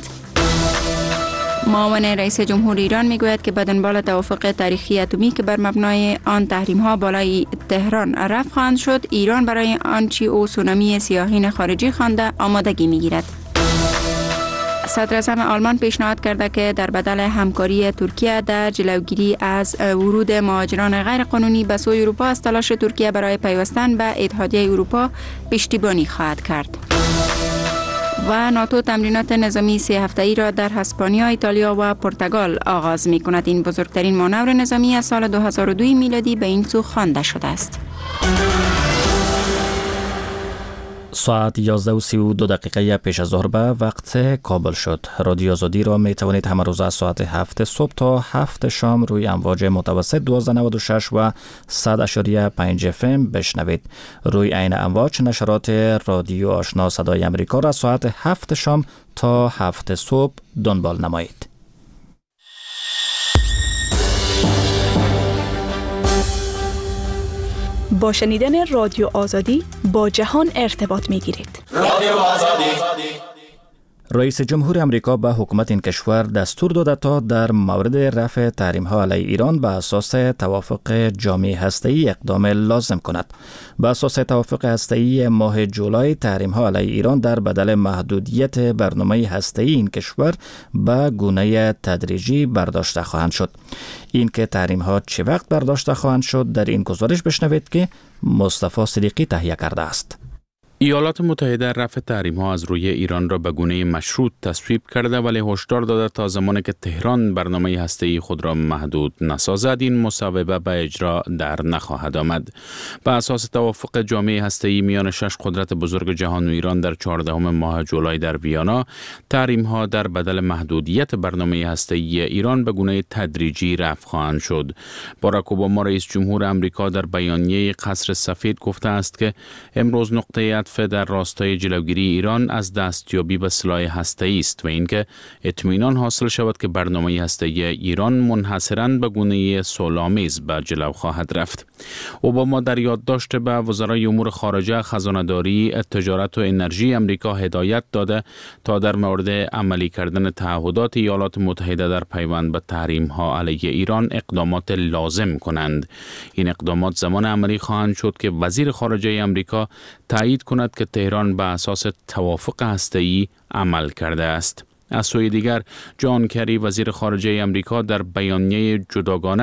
معاون رئیس جمهور ایران میگوید که به دنبال توافق تاریخی اتمی که بر مبنای آن تحریم‌ها بالای تهران رفع خواهند شد، ایران برای آنچه او سونامی سیاحین خارجی خوانده آمادگی میگیرد. صدر اعظم آلمان پیشنهاد کرده که در بدل همکاری ترکیه در جلوگیری از ورود مهاجران غیر قانونی به سوی اروپا از تلاش ترکیه برای پیوستن به اتحادیه اروپا پشتیبانی خواهد کرد. و ناتو تمرینات نظامی 3 هفته‌ای را در اسپانیا، ایتالیا و پرتغال آغاز می کند. این بزرگترین مانور نظامی از سال 2002 میلادی به این سو خوانده شده است. ساعت 11:32 پیش از ظهر به وقت کابل شد. رادیو آزادی را می توانید همه روز از ساعت 7 صبح تا 7 شام روی امواج متوسط 1296 و 100.5 FM بشنوید. روی عین امواج نشرات رادیو آشنا صدای امریکا را ساعت 7 شام تا 7 صبح دنبال نمایید. با شنیدن رادیو آزادی با جهان ارتباط می گیرید. رادیو آزادی. رئیس جمهور امریکا به حکومت این کشور دستور داده تا در مورد رفع تحریم‌ها علیه ایران به اساس توافق جامع هسته‌ای اقدام لازم کند. به اساس توافق هسته‌ای ماه جولای تحریم‌ها علیه ایران در بدل محدودیت برنامه هسته‌ای این کشور به گونه تدریجی برداشته خواهند شد. این که تحریم‌ها چه وقت برداشته خواهند شد در این گزارش بشنوید که مصطفی صدیقی تهیه کرده است. ایالات متحده رفع تحریم‌ها از روی ایران را به گونه مشروط تصویب کرده، ولی هشدار داده تا زمانی که تهران برنامه هسته‌ای خود را محدود نسازد این مصوبه به اجرا در نخواهد آمد. به اساس توافق جامع هسته‌ای میان 6 قدرت بزرگ جهان و ایران در 14 ماه جولای در ویانا، تحریم‌ها در بدل محدودیت برنامه هسته‌ای ایران به گونه تدریجی رفع خواهند شد. باراک اوباما رئیس جمهور آمریکا در بیانیه قصر سفید گفته است که امروز نقطه عطف در راستای جلوگیری ایران از دستیابی به سلاح هسته‌ای است و اینکه اطمینان حاصل شود که برنامه هسته‌ای ایران منحصراً به گونه صلح‌آمیز به جلو خواهد رفت. اوباما در یادداشت به وزرای امور خارجه، خزانه‌داری، تجارت و انرژی آمریکا هدایت داده تا در مورد عملی کردن تعهدات ایالات متحده در پیوند به تحریم‌ها علیه ایران اقدامات لازم کنند. این اقدامات زمان عملی خواهند شد که وزیر خارجه آمریکا تایید کند که تهران به اساس توافق هسته‌ای عمل کرده است. از سوی دیگر جان کری وزیر خارجه آمریکا در بیانیه جداگانه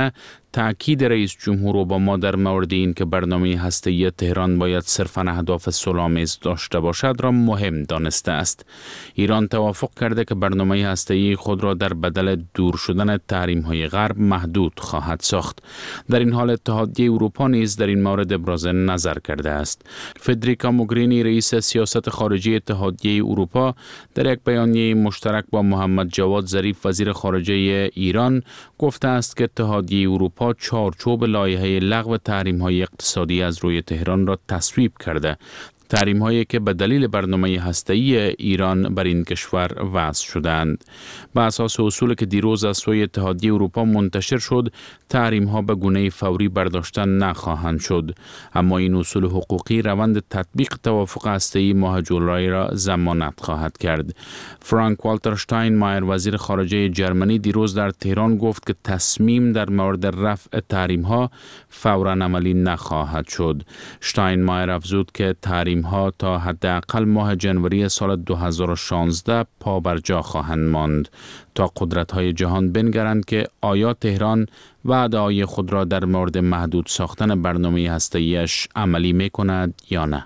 تأکید رئیس جمهور اوباما در مورد این که برنامه هسته‌ای تهران باید صرفاً اهداف صلح‌آمیز داشته باشد را مهم دانسته است. ایران توافق کرده که برنامه هسته‌ای خود را در بدل دور شدن تحریم‌های غرب محدود خواهد ساخت. در این حال اتحادیه اروپا نیز در این مورد ابراز نظر کرده است. فدریکا موگرینی رئیس سیاست خارجی اتحادیه اروپا در یک بیانیه مشترک با محمد جواد ظریف وزیر خارجه ایران گفته است که اتحادیه اروپا چارچوب لایحه لغو تحریم‌های اقتصادی از روی تهران را تصویب کرده. تحریم‌هایی که به دلیل برنامه هسته‌ای ایران بر این کشور وضع شدند. بر اساس اصولی که دیروز از سوی اتحادیه اروپا منتشر شد، تحریم‌ها به گونه فوری برداشته نخواهند شد، اما این اصول حقوقی روند تطبیق توافق هسته‌ای ماه جولای را ضمانت خواهد کرد. فرانک والتر شتاینمایر وزیر خارجه جرمنی دیروز در تهران گفت که تصمیم در مورد رفع تحریم‌ها فوراً عملی نخواهد شد. شتاینمایر افزود که تحریم‌ها تا حداقل ماه جنوری سال 2016 پابرجا خواهند ماند تا قدرت‌های جهان بنگرند که آیا تهران وعده‌های خود را در مورد محدود ساختن برنامه هسته‌ایش عملی می‌کند یا نه.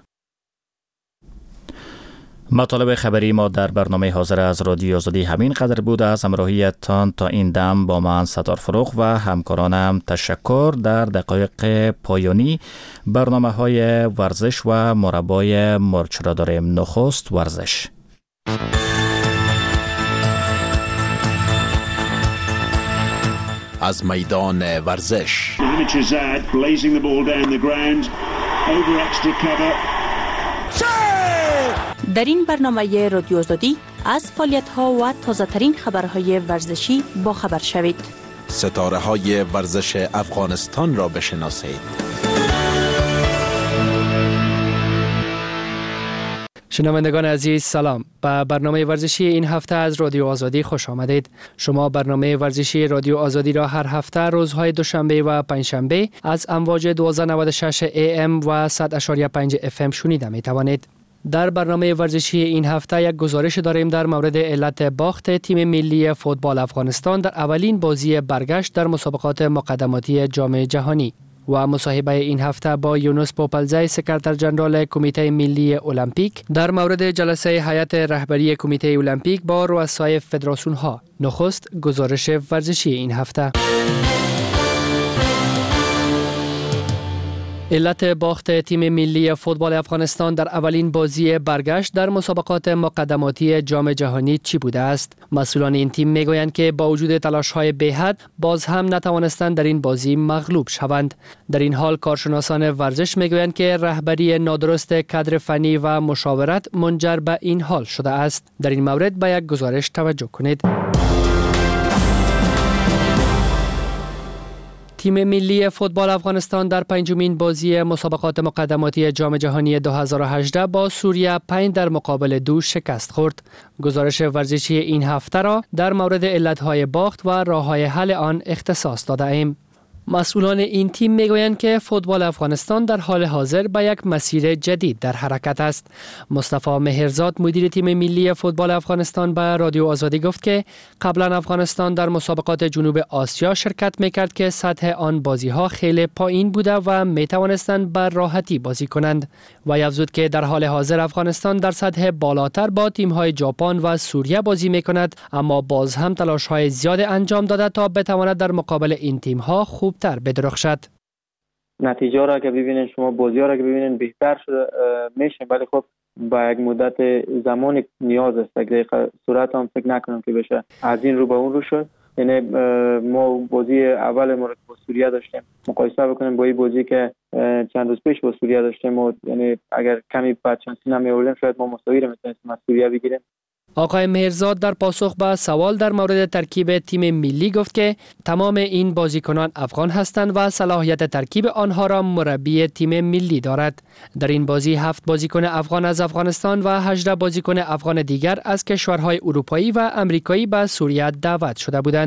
مطالب خبری ما در برنامه حاضر از رادیو آزادی همین قدر بود. از همراهیتان تا این دم با من ستار فروغ و همکارانم تشکر. در دقایق پایانی برنامه‌های ورزش و مربای مرچ را داریم. نخست ورزش. از میدان ورزش در این برنامه رادیو آزادی از فعالیت‌ها و تازه‌ترین خبرهای ورزشی با خبر شوید. ستاره‌های ورزش افغانستان را بشناسید. شنوندگان عزیز سلام. به برنامه ورزشی این هفته از رادیو آزادی خوش آمدید. شما برنامه ورزشی رادیو آزادی را هر هفته روزهای دوشنبه و پنجشنبه از امواج 1296 AM و 100.5 FM شنیده می توانید. در برنامه ورزشی این هفته یک گزارش داریم در مورد علت باخت تیم ملی فوتبال افغانستان در اولین بازی برگشت در مسابقات مقدماتی جام جهانی و مصاحبه این هفته با یونس پوپلزی سکرتر جنرال کمیته ملی المپیک در مورد جلسه هیئت رهبری کمیته المپیک با رؤسای فدراسیون ها. نخست گزارش ورزشی این هفته. علت باخت تیم ملی فوتبال افغانستان در اولین بازی برگشت در مسابقات مقدماتی جام جهانی چی بوده است؟ مسئولان این تیم میگویند که با وجود تلاش‌های بی‌حد باز هم نتوانستند در این بازی مغلوب شوند. در این حال کارشناسان ورزش میگویند که رهبری نادرست کادر فنی و مشاورت منجر به این حال شده است. در این مورد به یک گزارش توجه کنید. تیم ملی فوتبال افغانستان در پنجمین بازی مسابقات مقدماتی جام جهانی 2018 با سوریه 5-2 شکست خورد. گزارش ورزشی این هفته را در مورد علتهای باخت و راه‌های حل آن اختصاص داده ایم. مسئولان این تیم میگویند که فوتبال افغانستان در حال حاضر به یک مسیر جدید در حرکت است. مصطفی مهرزاد مدیر تیم ملی فوتبال افغانستان به رادیو آزادی گفت که قبلا افغانستان در مسابقات جنوب آسیا شرکت میکرد که سطح آن بازی‌ها خیلی پایین بوده و میتوانستند به راحتی بازی کنند. و افزود که در حال حاضر افغانستان در سطح بالاتر با تیم‌های ژاپن و سوریه بازی میکند، اما باز هم تلاش‌های زیاد انجام داده تا بتواند در مقابل این تیم‌ها خوبتر بدرخشد. نتیجه را که ببینین، شما بازی ها را که ببینین بهتر شده میشه، ولی خب با یک مدت زمان نیاز است. یک صورت هم فکر نکنم که بشه از این رو به اون رو شد. یعنی ما بازی اول ما با سوریه داشتیم، مقایسه بکنیم با این بازی که چند روز پیش با سوریه داشتیم، و یعنی اگر کمی بچانسی نمی‌آوردیم شاید ما مساوی رو میتونستیم از سوریه بگیریم. آقای مهرزاد در پاسخ به سوال در مورد ترکیب تیم ملی گفت که تمام این بازیکنان افغان هستند و صلاحیت ترکیب آنها را مربی تیم ملی دارد. در این بازی 7 بازیکن افغان از افغانستان و 18 بازیکن افغان دیگر از کشورهای اروپایی و امریکایی به سوریه دعوت شده بودند.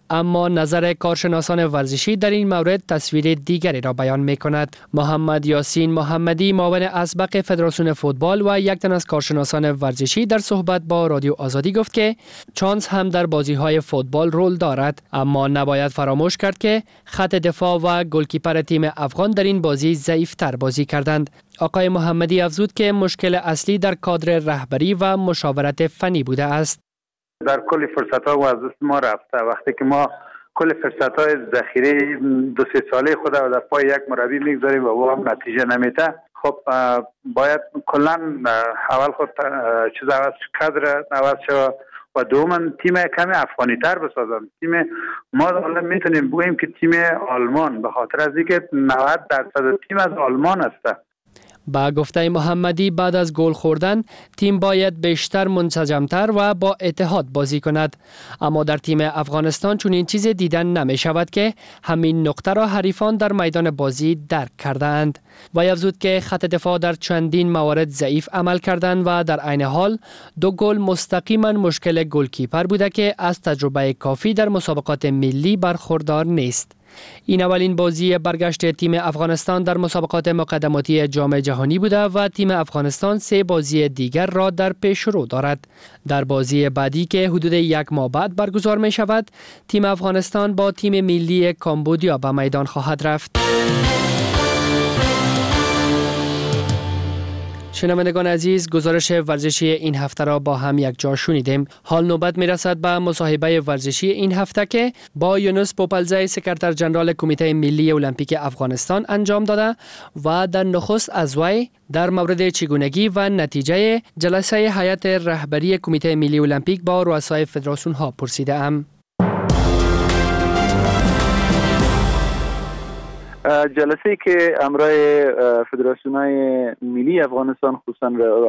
اما نظر کارشناسان ورزشی در این مورد تصویر دیگری را بیان می کند. محمد یاسین محمدی معاون اسبق فدراسیون فوتبال و یک تن از کارشناسان ورزشی در صحبت با رادیو آزادی گفت که چانس هم در بازی‌های فوتبال رول دارد، اما نباید فراموش کرد که خط دفاع و گلکیپر تیم افغان در این بازی ضعیف‌تر بازی کردند. آقای محمدی افزود که مشکل اصلی در کادر رهبری و مشاورت فنی بوده است. در کل فرصت‌ها و از دست ما رفته. وقتی که ما کل فرصت‌های ذخیره 2-3 ساله خود را در پای یک مربی میگذاریم و او هم نتیجه نمیده، خب باید کلا اول خود چیز عوض کادر عوض شود و دوما تیم کمی افغانی تر بسازن. تیم ما حالا میتونیم بگوییم که تیم آلمان، به خاطر از اینکه 90% تیم از آلمان است. با گفته محمدی بعد از گل خوردن تیم باید بیشتر منسجمتر و با اتحاد بازی کند، اما در تیم افغانستان چون این چیز دیدن نمی شود که همین نقطه را حریفان در میدان بازی درک کردند. و افزود که خط دفاع در چندین موارد ضعیف عمل کردند و در عین حال 2 گل مستقیما مشکل گلکیپر بوده که از تجربه کافی در مسابقات ملی برخوردار نیست. این اولین بازی برگشت تیم افغانستان در مسابقات مقدماتی جام جهانی بوده و تیم افغانستان 3 بازی دیگر را در پیش رو دارد. در بازی بعدی که حدود 1 ماه بعد برگزار می شود، تیم افغانستان با تیم ملی کامبودیا به میدان خواهد رفت. شنوندگان عزیز، گزارش ورزشی این هفته را با هم یک جا شنیدیم. حال نوبت می رسد به مصاحبه ورزشی این هفته که با یونس پوپلزی سکرتر جنرال کمیته ملی المپیک افغانستان انجام داده و در نخست از وی در مورد چگونگی و نتیجه جلسه هیئت رهبری کمیته ملی المپیک با رؤسای فدراسیون ها پرسیده ام. جلسه‌ای که امرای فدراسیون‌های ملی افغانستان خصوصا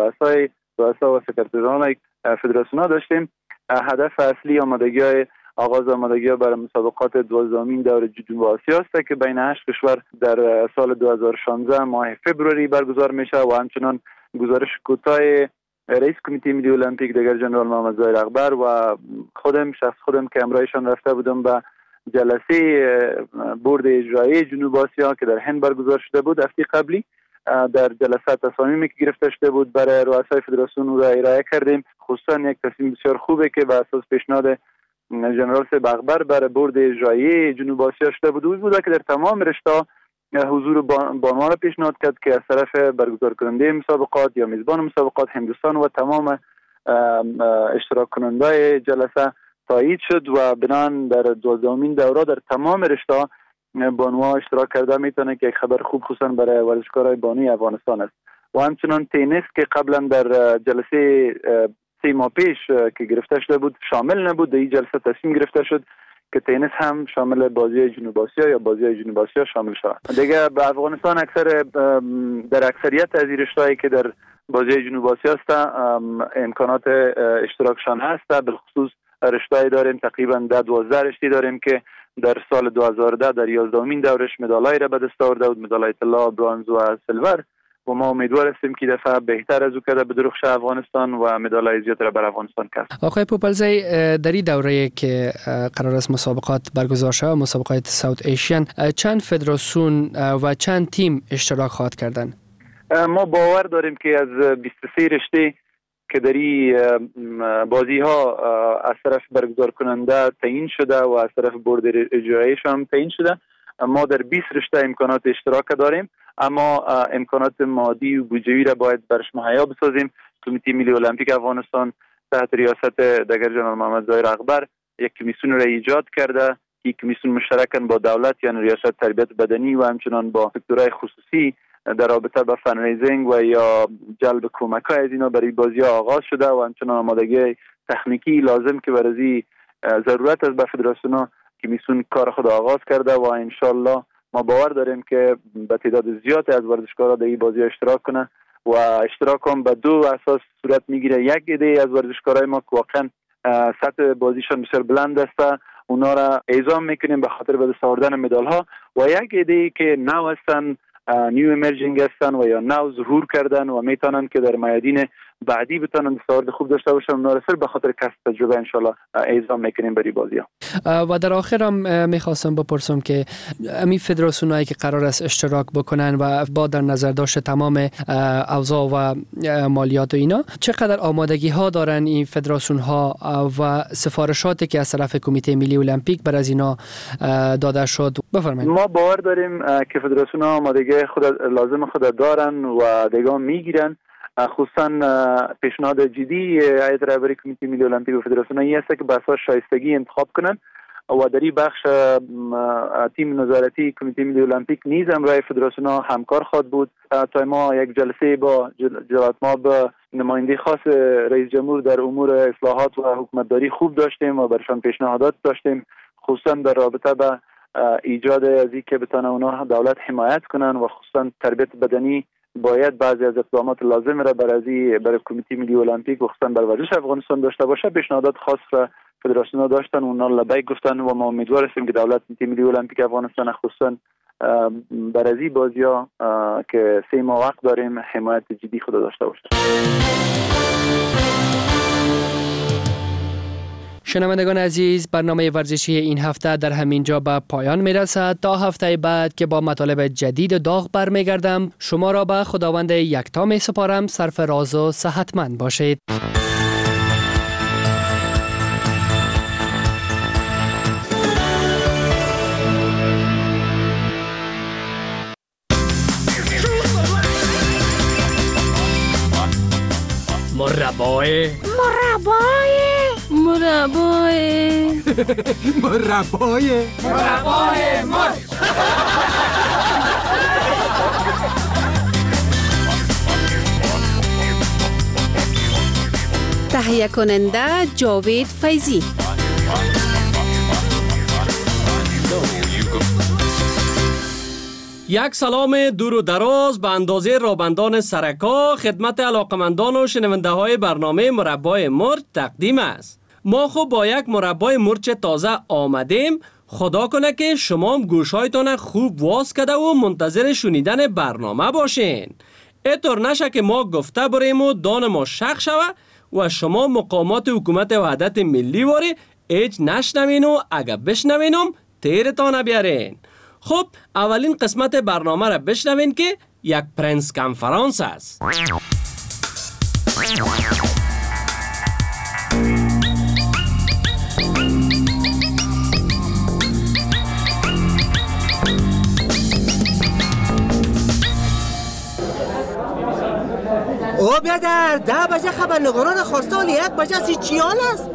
رؤسا و سکرتران فدراسیون‌ها داشتیم، هدف اصلی آغاز آمادگی‌ها برای مسابقات 12مین دور جنوب آسیا است که بین 8 کشور در سال 2016 ماه فوریه برگزار میشه و همچنان گزارش کوتاه رئیس کمیته ملی المپیک دگر جنرال محمد ظاهر اکبر و شخص خودم که امرایشان رفته بودم به جلسه بورد اجرایی جنوب آسیا که در هند برگزار شده بود هفته قبلی، در جلسات تصامیمی که گرفته شده بود برای رؤسای فدراسیون را ارائه کردیم. خصوصا یک تصمیم بسیار خوبه که بر اساس پیشنهاد جنرال صاحب اکبر برای بورد اجرایی جنوب آسیا شده بود که در تمام رشته‌ها حضور بانوان را پیشنهاد کرد که از طرف برگزار کننده مسابقات یا میزبان مسابقات هندوستان و تمام اشتراک کننده جلسه تایید شد و بنان در 12مین دوره در تمام رشته‌ها بانوها اشتراک کرده میتونه که یک خبر خوب خصوصا برای ورزشکارای بانوی افغانستان است. و همچنان تنیس که قبلا در جلسه 3 ماه پیش که گرفته شده بود شامل نبود، در این جلسه تصمیم گرفته شد که تنیس هم شامل بازی جنوب آسیا یا بازی جنوب آسیا شامل شود. دیگه به افغانستان در اکثریت از این رشته‌هایی که در بازی جنوب آسیا است امکانات اشتراکشان هست. بالخصوص رشته‌ای داریم تقریبا 12 رشته داریم که در سال 2010 در 11مین دورش مدالای را به دست آورده بود، مدالای طلا، برنز و سیلور و ما امیدوار هستیم که دفعه بهتر از او کرده به درخش افغانستان و مدالای زیاد را بر افغانستان کرد. آقای پوپلزی، در این دوره که قرار است مسابقات برگزار شود، مسابقات ساوت ایشین، چند فدراسیون و چند تیم اشتراک خواهد کردند؟ ما باور داریم که از 23 رشته که در این بازی ها از طرف برگزار کننده تعیین شده و از طرف بورد اجراییش هم تعیین شده، ما در 20 رشته امکانات اشتراک داریم، اما امکانات مادی و بودجه‌ای را باید برش مهیا بسازیم. کمیته ملی المپیک افغانستان تحت ریاست دگر جنرال محمد ظاهر اکبر یک کمیسیون را ایجاد کرده که کمیسیون مشترکاً با دولت یعنی ریاست تربیت بدنی و همچنان با سکتورهای خصوصی در رابطه با فنریزینگ و یا جلب کمک‌های از اینا برای بازی‌ها آغاز شده و همچنان آمادگی تکنیکی لازم که برای ضرورت از به فدراسیون‌ها کمیسیون کار خود آغاز کرده و انشالله ما باور داریم که به تعداد زیاد از ورزشکارا در این بازی‌ها اشتراک کنه و اشتراک هم به 2 اساس صورت میگیره. یک ایده از ورزشکارای ما که واقعا سطح بازیشان بسیار بلند است، اونا را اعزام میکنیم به خاطر به دست آوردن مدال‌ها، و یک ایده که نو هستن، نیو ایمرجینگ هستن و یا نو ظهور کردن و میتونن که در میادین بعدی بتونن دستاورد خوب داشته باشن. اونا رو صرف به خاطر کسب تجربه ان شاءالله اعزام میکنیم برای بازی‌ها. و در آخر هم میخواستم بپرسم که امی فدراسیونایی که قرار است اشتراک بکنن و با در نظر داشت تمام اوضاع و مالیات و اینا، چقدر آمادگی ها دارن این فدراسیون ها و سفارشاتی که از طرف کمیته ملی المپیک بر از اینا داده شد؟ بفرمایید. ما باور داریم که فدراسیون ها آمادگی خود لازم خود دارن و دیگه میگیرن. خصوصا پیشنهاد جدی هیئت رهبری کمیته ملی المپیک و فدراسیون این است که به اساس شایستگی انتخاب کنن و در این بخش تیم نظارتی کمیته ملی المپیک نیز امرای فدراسیون ها همکار خواهد بود. تا ما یک جلسه با جلالت مآب نماینده خاص رئیس جمهور در امور اصلاحات و حکومتداری خوب داشتیم و برشان پیشنهادات داشتیم، خصوصا در رابطه با ایجاد از این که بتونه اونا دولت حمایت کنن و خصوصا تربیت بدنی باید بعضی از اقدامات لازم را برای کمیته ملی المپیک و خصوصا برای ورزش افغانستان داشته باشه. پیشنهادات خاص را فدراسیون داشتن و اونا لبیک گفتن و ما امیدوار هستیم که دولت کمیته ملی المپیک افغانستان خصوصا برای این بازی‌ها که 3 ماه وقت داریم حمایت جدی خود داشته باشه. شنوندگان عزیز، برنامه ورزشی این هفته در همین جا به پایان میرسد. تا هفته بعد که با مطالب جدید و داغ برمیگردم، شما را به خداوند یکتا می سپارم. سرفراز و صحتمند باشید. مربای تهیه کننده جاوید فیضی. یک سلام دور و دراز به اندازه رابندان سرکا خدمت علاقمندان و شنونده های برنامه مربای مرچ تقدیم است. ما خب با یک مربای مرچ تازه آمدیم. خدا کنه که شما هم گوشایتان خوب واز کرده و منتظر شنیدن برنامه باشین. اینطور نشه که ما گفته بریم و دان ما شخ شوه و شما مقامات حکومت وحدت ملی واری هیچ نشنوین و اگه بشنوینم تیرتان بیارین. خب اولین قسمت برنامه را بشنوین که یک پرنس کنفرانس است. او بیادر 10 بجه خبرنگاران خواسته ولی 1 بجه سیچیال است.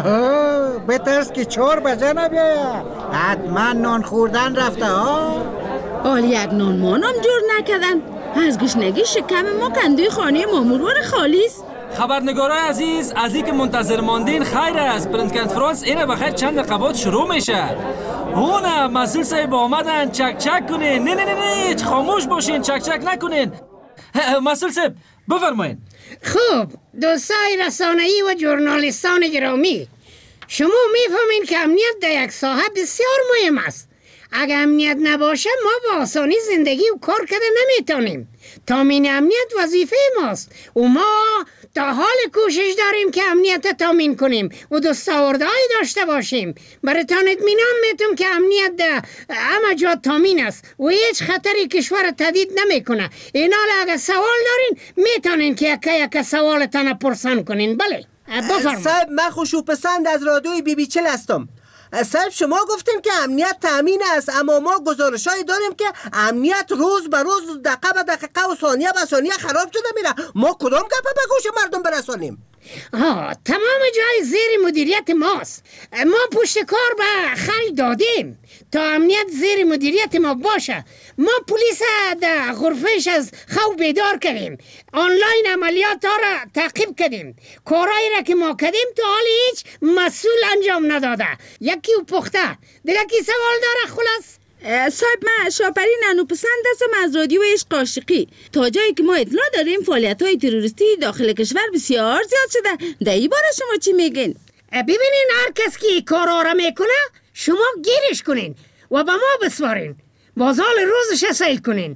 بترس که 4 بجه نبیاید. حتما نان خوردن رفته ها. آل یک نان مانم جور نکردن. از گشنگی شکم ما کندوی خانه ماموروار خالیست. خبرنگارای عزیز، از این که منتظر ماندین خیر است. پرنس کنفرانس اینه بخیر چند دقیقات شروع میشه. هونه مسئول صاحب آمدن، چک چک کنین. نه خاموش باشین، چک چک نکنین. مسئول صاحب بفرمایید. خوب دوستای رسانه‌ای و ژورنالیستان گرامی، شما میفهمین که امنیت در یک ساحه بسیار مهم است. اگر امنیت نباشه ما با آسانی زندگی و کار کرده نمیتونیم. تامین امنیت وظیفه ماست و ما تا حال کوشش داریم که امنیت تامین کنیم و دستاوردهایی داشته باشیم. برایتان اطمینان میتونم که امنیت در همه جا تامین است و هیچ خطری کشور تهدید نمیکنه. اینا اگه سوال دارین میتونین که یک سوالتان پرسان کنین. بله بفرمایید. صاحب من خوشو پسند از رادیوی بی 40 هستم. صاحب شما گفتیم که امنیت تامین است، اما ما گزارشایی داریم که امنیت روز به روز، دقیقه به دقیقه و ثانیه به ثانیه خراب شده میره. ما کدام گپه به گوش مردم برسانیم؟ تمام جای زیر مدیریت ماست. ما پشت کار به خرج دادیم تا امنیت زیر مدیریت ما باشه. ما پلیس در غرفش از خواب بیدار کردیم، آنلاین عملیات ها را تعقیب کردیم. کارایی را که ما کردیم تا حال هیچ مسئول انجام نداده. یکی و پخته. دیگه کی سوال داره خلاص؟ صاحب من شاپری نانو پسند هستم از رادیو عشق عاشقی. تا جایی که ما اطلاع داریم فعالیت‌های تروریستی داخل کشور بسیار زیاد شده. در این باره شما چی میگین؟ ببینین هر کس که کارا را میکنه شما گیرش کنین و به ما بسپارین. بازال روزش سیل کنین.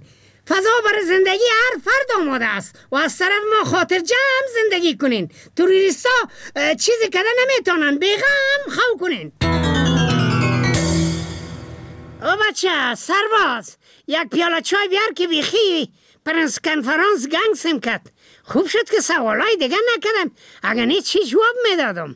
فضا برای زندگی هر فرد آماده است و از طرف ما خاطر جمع زندگی کنین. توریستا چیزی کده نمیتونن، بیغم خو کنین. او بچه سرباز، یک پیاله چای بیار که بیخی پرنس کنفرانس گنگسم کد. خوب شد که سوالای دیگه نکردم، اگر نیست چی جواب میدادم.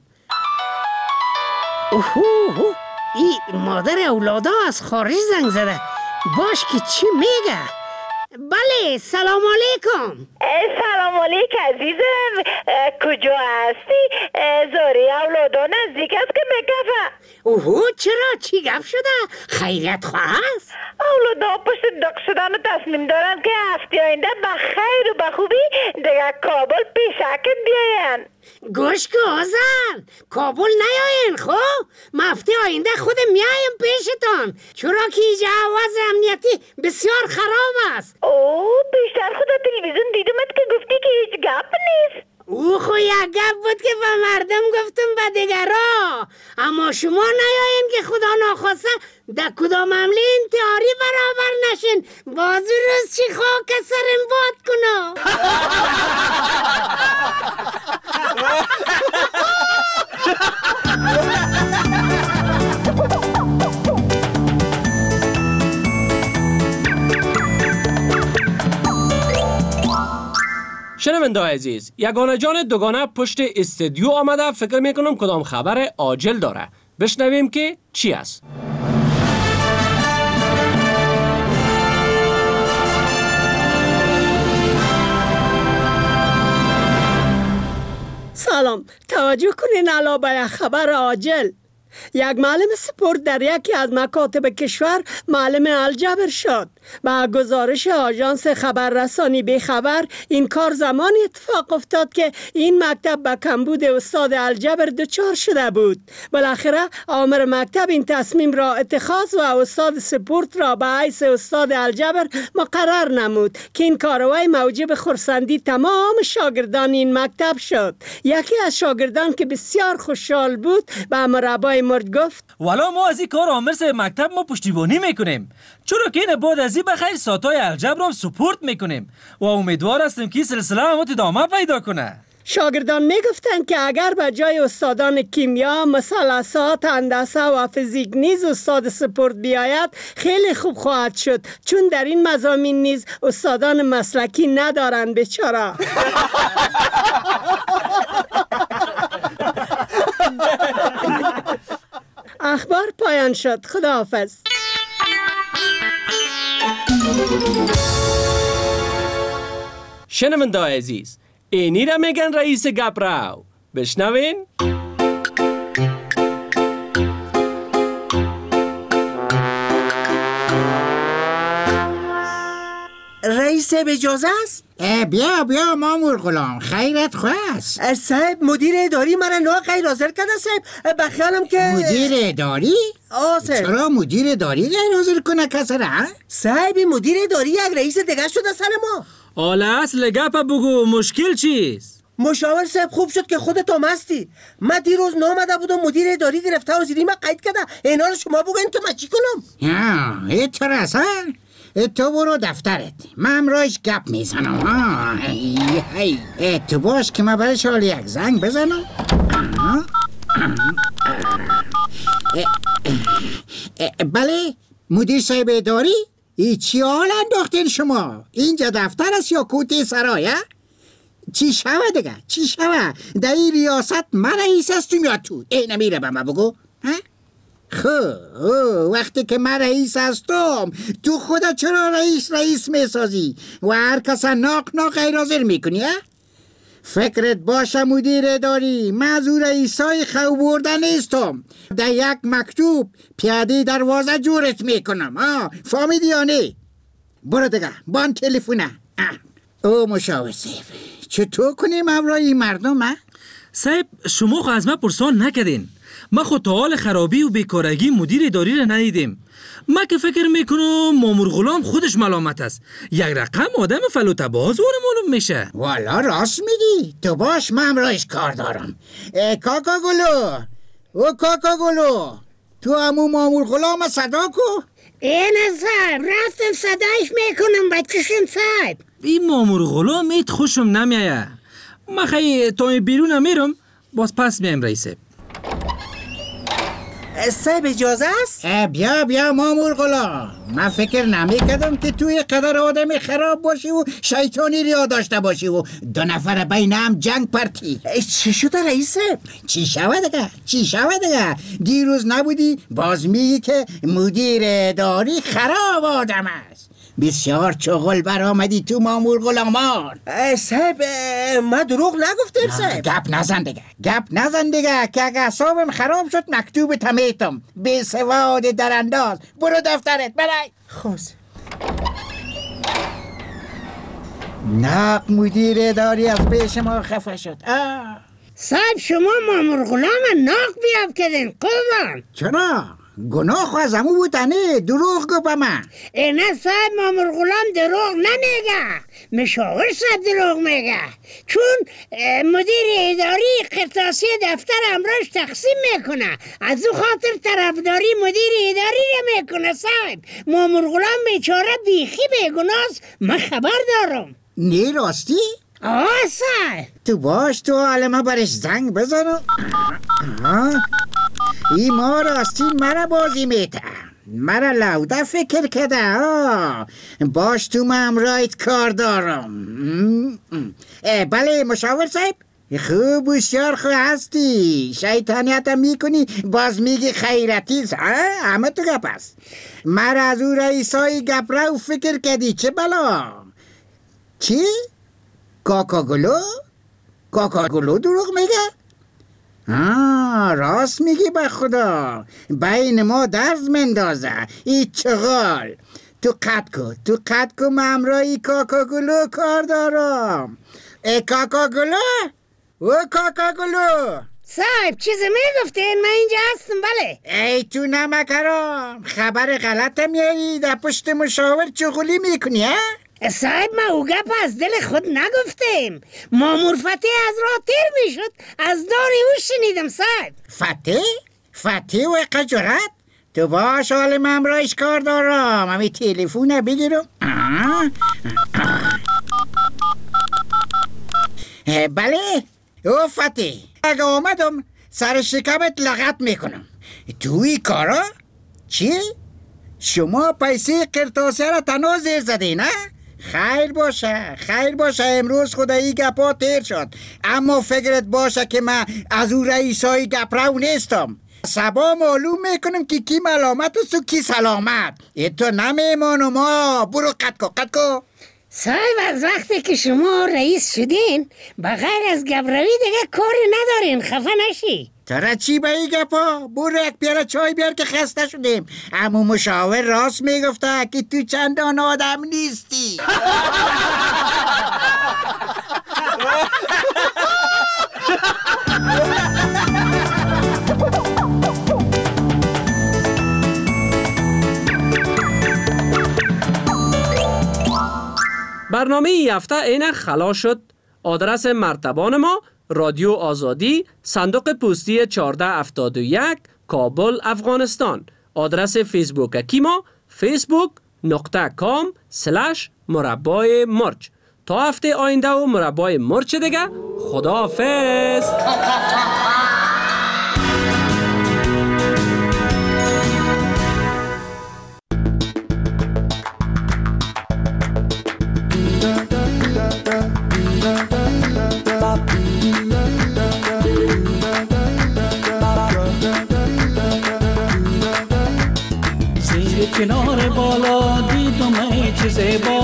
اوهو، ای مادر اولادا از خارج زنگ زده. باش که چی میگه؟ بله، سلام علیکم. سلام علیکم عزیزم، کجا هستی؟ زاری اولادا نزدیک است که مکفه. اوهو، چرا؟ چی گفت شده؟ خیریت خواه است؟ اولادا پشت دق شدن تصمیم دارن که هفته آینده بخیر و بخوبی دیگه کابل پیشکت بیاین. گوش گذر، کابل نیاین خب؟ ما هفته آینده خود میایم پیشتان، چرا که اینجا آواز امنیتی بسیار خراب است. اوه، بیشتر خدا تلویزیون دیدمت که گفتی که هیچ گپ نیست. او خو یک گپ بود که به مردم گفتم به دیگرا، اما شما نیاین که خدا ناخواسته در کدام عملی انتحاری برابر نشین. بازو روز چی خاک سرم باد کنو. شنونده عزیز، یگانه جان دوگانه پشت استودیو آمده، فکر میکنم کدام خبر عاجل داره. بشنویم که چی است. سلام، توجه کنین علاوه بر خبر عاجل. یک معلم سپورت در یکی از مکاتب کشور معلم الجبر شد. با گزارش آژانس خبررسانی بیخبر، این کار زمانی اتفاق افتاد که این مکتب به کمبود استاد الجبر دچار شده بود. بالاخره آمر مکتب این تصمیم را اتخاذ و استاد سپورت را به حیث استاد الجبر مقرر نمود که این کاروائی موجب خرسندی تمام شاگردان این مکتب شد. یکی از شاگردان که بسیار خوشحال بود به مربای مرد گفت: والا ما از این کار آمرس مکتب ما پشتیبانی میکنیم، چرا که این بعد از این بخیر ساعتای الجبر را سپورت میکنیم و امیدوار هستیم که سلسله هم ادامه پیدا کنه. شاگردان میگفتند که اگر به جای استادان کیمیا، مثلثات، هندسه و فیزیک نیز استاد سپورت بیاید خیلی خوب خواهد شد، چون در این مضامین نیز استادان مسلکی ندارند بیچاره. اخبار پایان شد. خداحافظ. شنونده عزیز، اینی را میگن رئیس گپراو. بشنوین. رئیس اجازه است؟ بیا مامور غلام، خیرت خواست. صاحب مدیر اداری مرا نا غیر حاضر کرده صاحب. بخیالم که مدیر اداری؟ صاحب. چرا مدیر اداری غیر حاضر کنه کسی را؟ صاحب مدیر اداری یک رئیس دیگه شده سر ما. حالا اصل گپ بگو، مشکل چیست؟ مشاور صاحب خوب شد که خودت هم هستی. من دیروز نامده بودم مدیر اداری گرفته و زیری من قید کرده. اینا رو شما بگوین که من چی کنم؟ اعتراض ها؟ تو برو دفترت، من امروز گپ میزنم. تو باش که من برای شال یک زنگ بزنم. بله مدیر صاحب اداری، ای چی حال انداختین شما؟ اینجا دفتر است یا کوته سرای؟ چی شوه دیگه؟ چی شوه؟ در این ریاست من رئیس هستم یا تو؟ نمیره به من بگو. وقتی که من رئیس هستم تو خدا چرا رئیس میسازی و هر کس ناق غیر حاضر میکنی؟ فکرت باشه مدیر اداری، من از او رئیسای خو برده نیستم. در یک مکتوب پیاده دروازه جورت میکنم. فهمیدی یا نه؟ برو دیگه بان تلفونه. او مشاور صاحب، چطور کنیم امرای مردم؟ صاحب شما خو از من پرسان نکدین. ما خود تا حال خرابی و بیکارگی مدیر اداری را ندیدیم. ما که فکر میکنم مامور غلام خودش ملامت است. یک رقم آدم فلوت باز معلوم میشه. والا راست میگی. تو باش، من امرایش کار دارم. کاکا گلو، تو همون مامور غلام صدا کو. اینه صاحب رفتم صدایش میکنم بچشم صاحب. این مامور غلام ایت خوشم نمیایه. من خیلی تا بیرون میرم باز پس میم رئیسه. صاحب اجازه است؟ بیا مامور غلام. من فکر نمیکردم که توی قدر آدم خراب باشی و شیطانی ریا داشته باشی و دو نفر بین هم جنگ پرتی. چی شده رئیسه؟ چی شود دیگه؟ دیروز نبودی باز میگی که مدیر اداری خراب آدم است. بسیار چغل برآمدی تو مامور غلامان. صاحب من دروغ نگفتم صاحب. گپ نزن دیگه که اگه اعصابم خراب شد مکتوب تمیتم. بی سواد درانداز. برو دفترت برای. خوز ناق مدیر اداری از پیش ما خفه شد. صاحب شما مامور غلام ناق بیاب کردین قربان. چرا؟ گناه از همون بودنه دروغ گو با من. نه صاحب مامور غلام دروغ نمیگه، مشاور صاحب دروغ میگه. چون مدیر اداری قرطاسی دفتر امراش تقسیم میکنه، از او خاطر طرفداری مدیر اداری رو میکنه. صاحب مامور غلام بیچاره بیخی بیگناست، من خبر دارم. نه راستی؟ صاحب تو باش تو عالمه برش زنگ بزنم. این ما راستین مرا بازی میته، مرا لوده فکر کده. باش تو من امرایت کار دارم. بله مشاور صاحب، خوب بسیار خوب هستی، شیطانیت میکنی باز میگی خیرتی. همه تو گپ است. مرا از او رئیسای گپرو فکر کردی چه بلا؟ چی؟ کاکاگلو دروغ میگه؟ راست میگی به خدا، بین ما درز مندازه. ای چغال تو قد کو من امرای کاکاگلو کار دارم. کاکاگلو صاحب چیزی میگفتین؟ من اینجا هستم. بله ای تو نمکرام، خبر غلط میاری در پشت مشاور چغلی میکنی ها؟ صاحب من او گپ از دل خود نگفتیم. مامور فتح از راه تیر میشد، از داری او شنیدم. صاحب فتح و قجرت؟ تو باش حال من امرایش کار دارم. همی تلفون بگیرم. بله او فتح، اگه آمدم سر شکمت لغت میکنم. توی کارا؟ چی؟ شما پیسه قرطاسه را تنها زیر زده نه؟ خیر باشه امروز خدایی گپا تیر شد، اما فکرت باشه که من از او رئیسای گپرو نیستم. سبا معلوم میکنم که کی ملامت است و کی سلامت. تو نمیمانم. برو قد کو. صاحب از وقتی که شما رئیس شدین بغیر از گبروی دیگه کاری ندارین، خفه نشی. ترا چی به این گپا؟ برو یک پیاله چای بیار که خسته شدیم. اما مشاور راست میگفته که تو چندان آدم نیستی. برنامه این هفته اینک خلاص شد. آدرس مرتبان ما رادیو آزادی، صندوق پستی 1471 کابل افغانستان. آدرس فیسبوک ما facebook.com/مربای مرچ. تا هفته آینده و مربای مرچ دیگه. خداحافظ. کنار بالا دیدم ای چه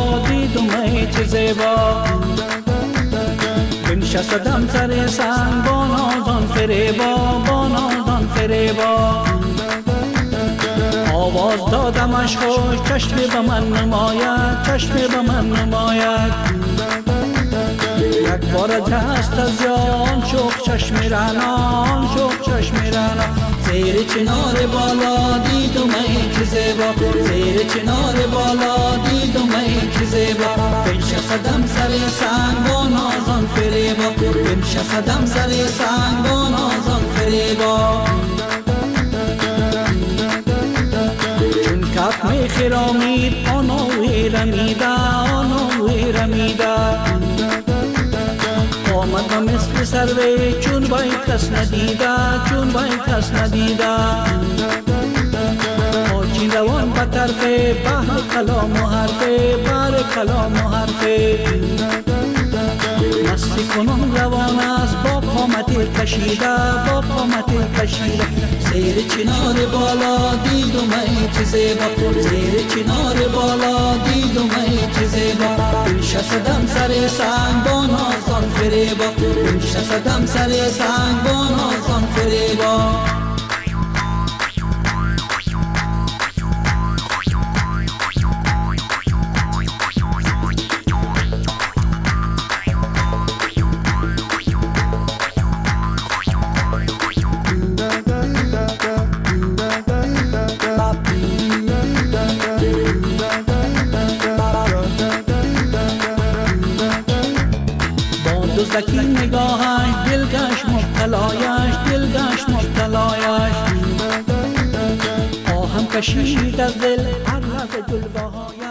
زیبا بنشستم سر سنگ با نازان فریبا آواز دادمش خوش چشم به من نماید یک بار دست از یان شوق چشم رنان زیر چنار بالا دیدم ای چه زیبا بنشستم سر سنگ با نازان فریبا چون کف می خرامید آنوی رمیده آنوی رمیده آمد و مثل سروی چون باید کس ندیده چون باید کس ندیده آچین روان به طرف بحر کلام و حرفه بحر کلام و حرفه مستی کنم روان است با قامت کشیده با قامت کشیده زیر چنار بالا دیدم ای چه زیبا زیر چنار بالا دیدم ای چه زیبا بنشستم سر سنگ با نازان فریبا بنشستم سر سنگ با نازان فریبا دزدکی نگاهش دلگش مبتلایش دلگش مبتلایش آهم کشید از دل هر لحظه جلوه‌هایش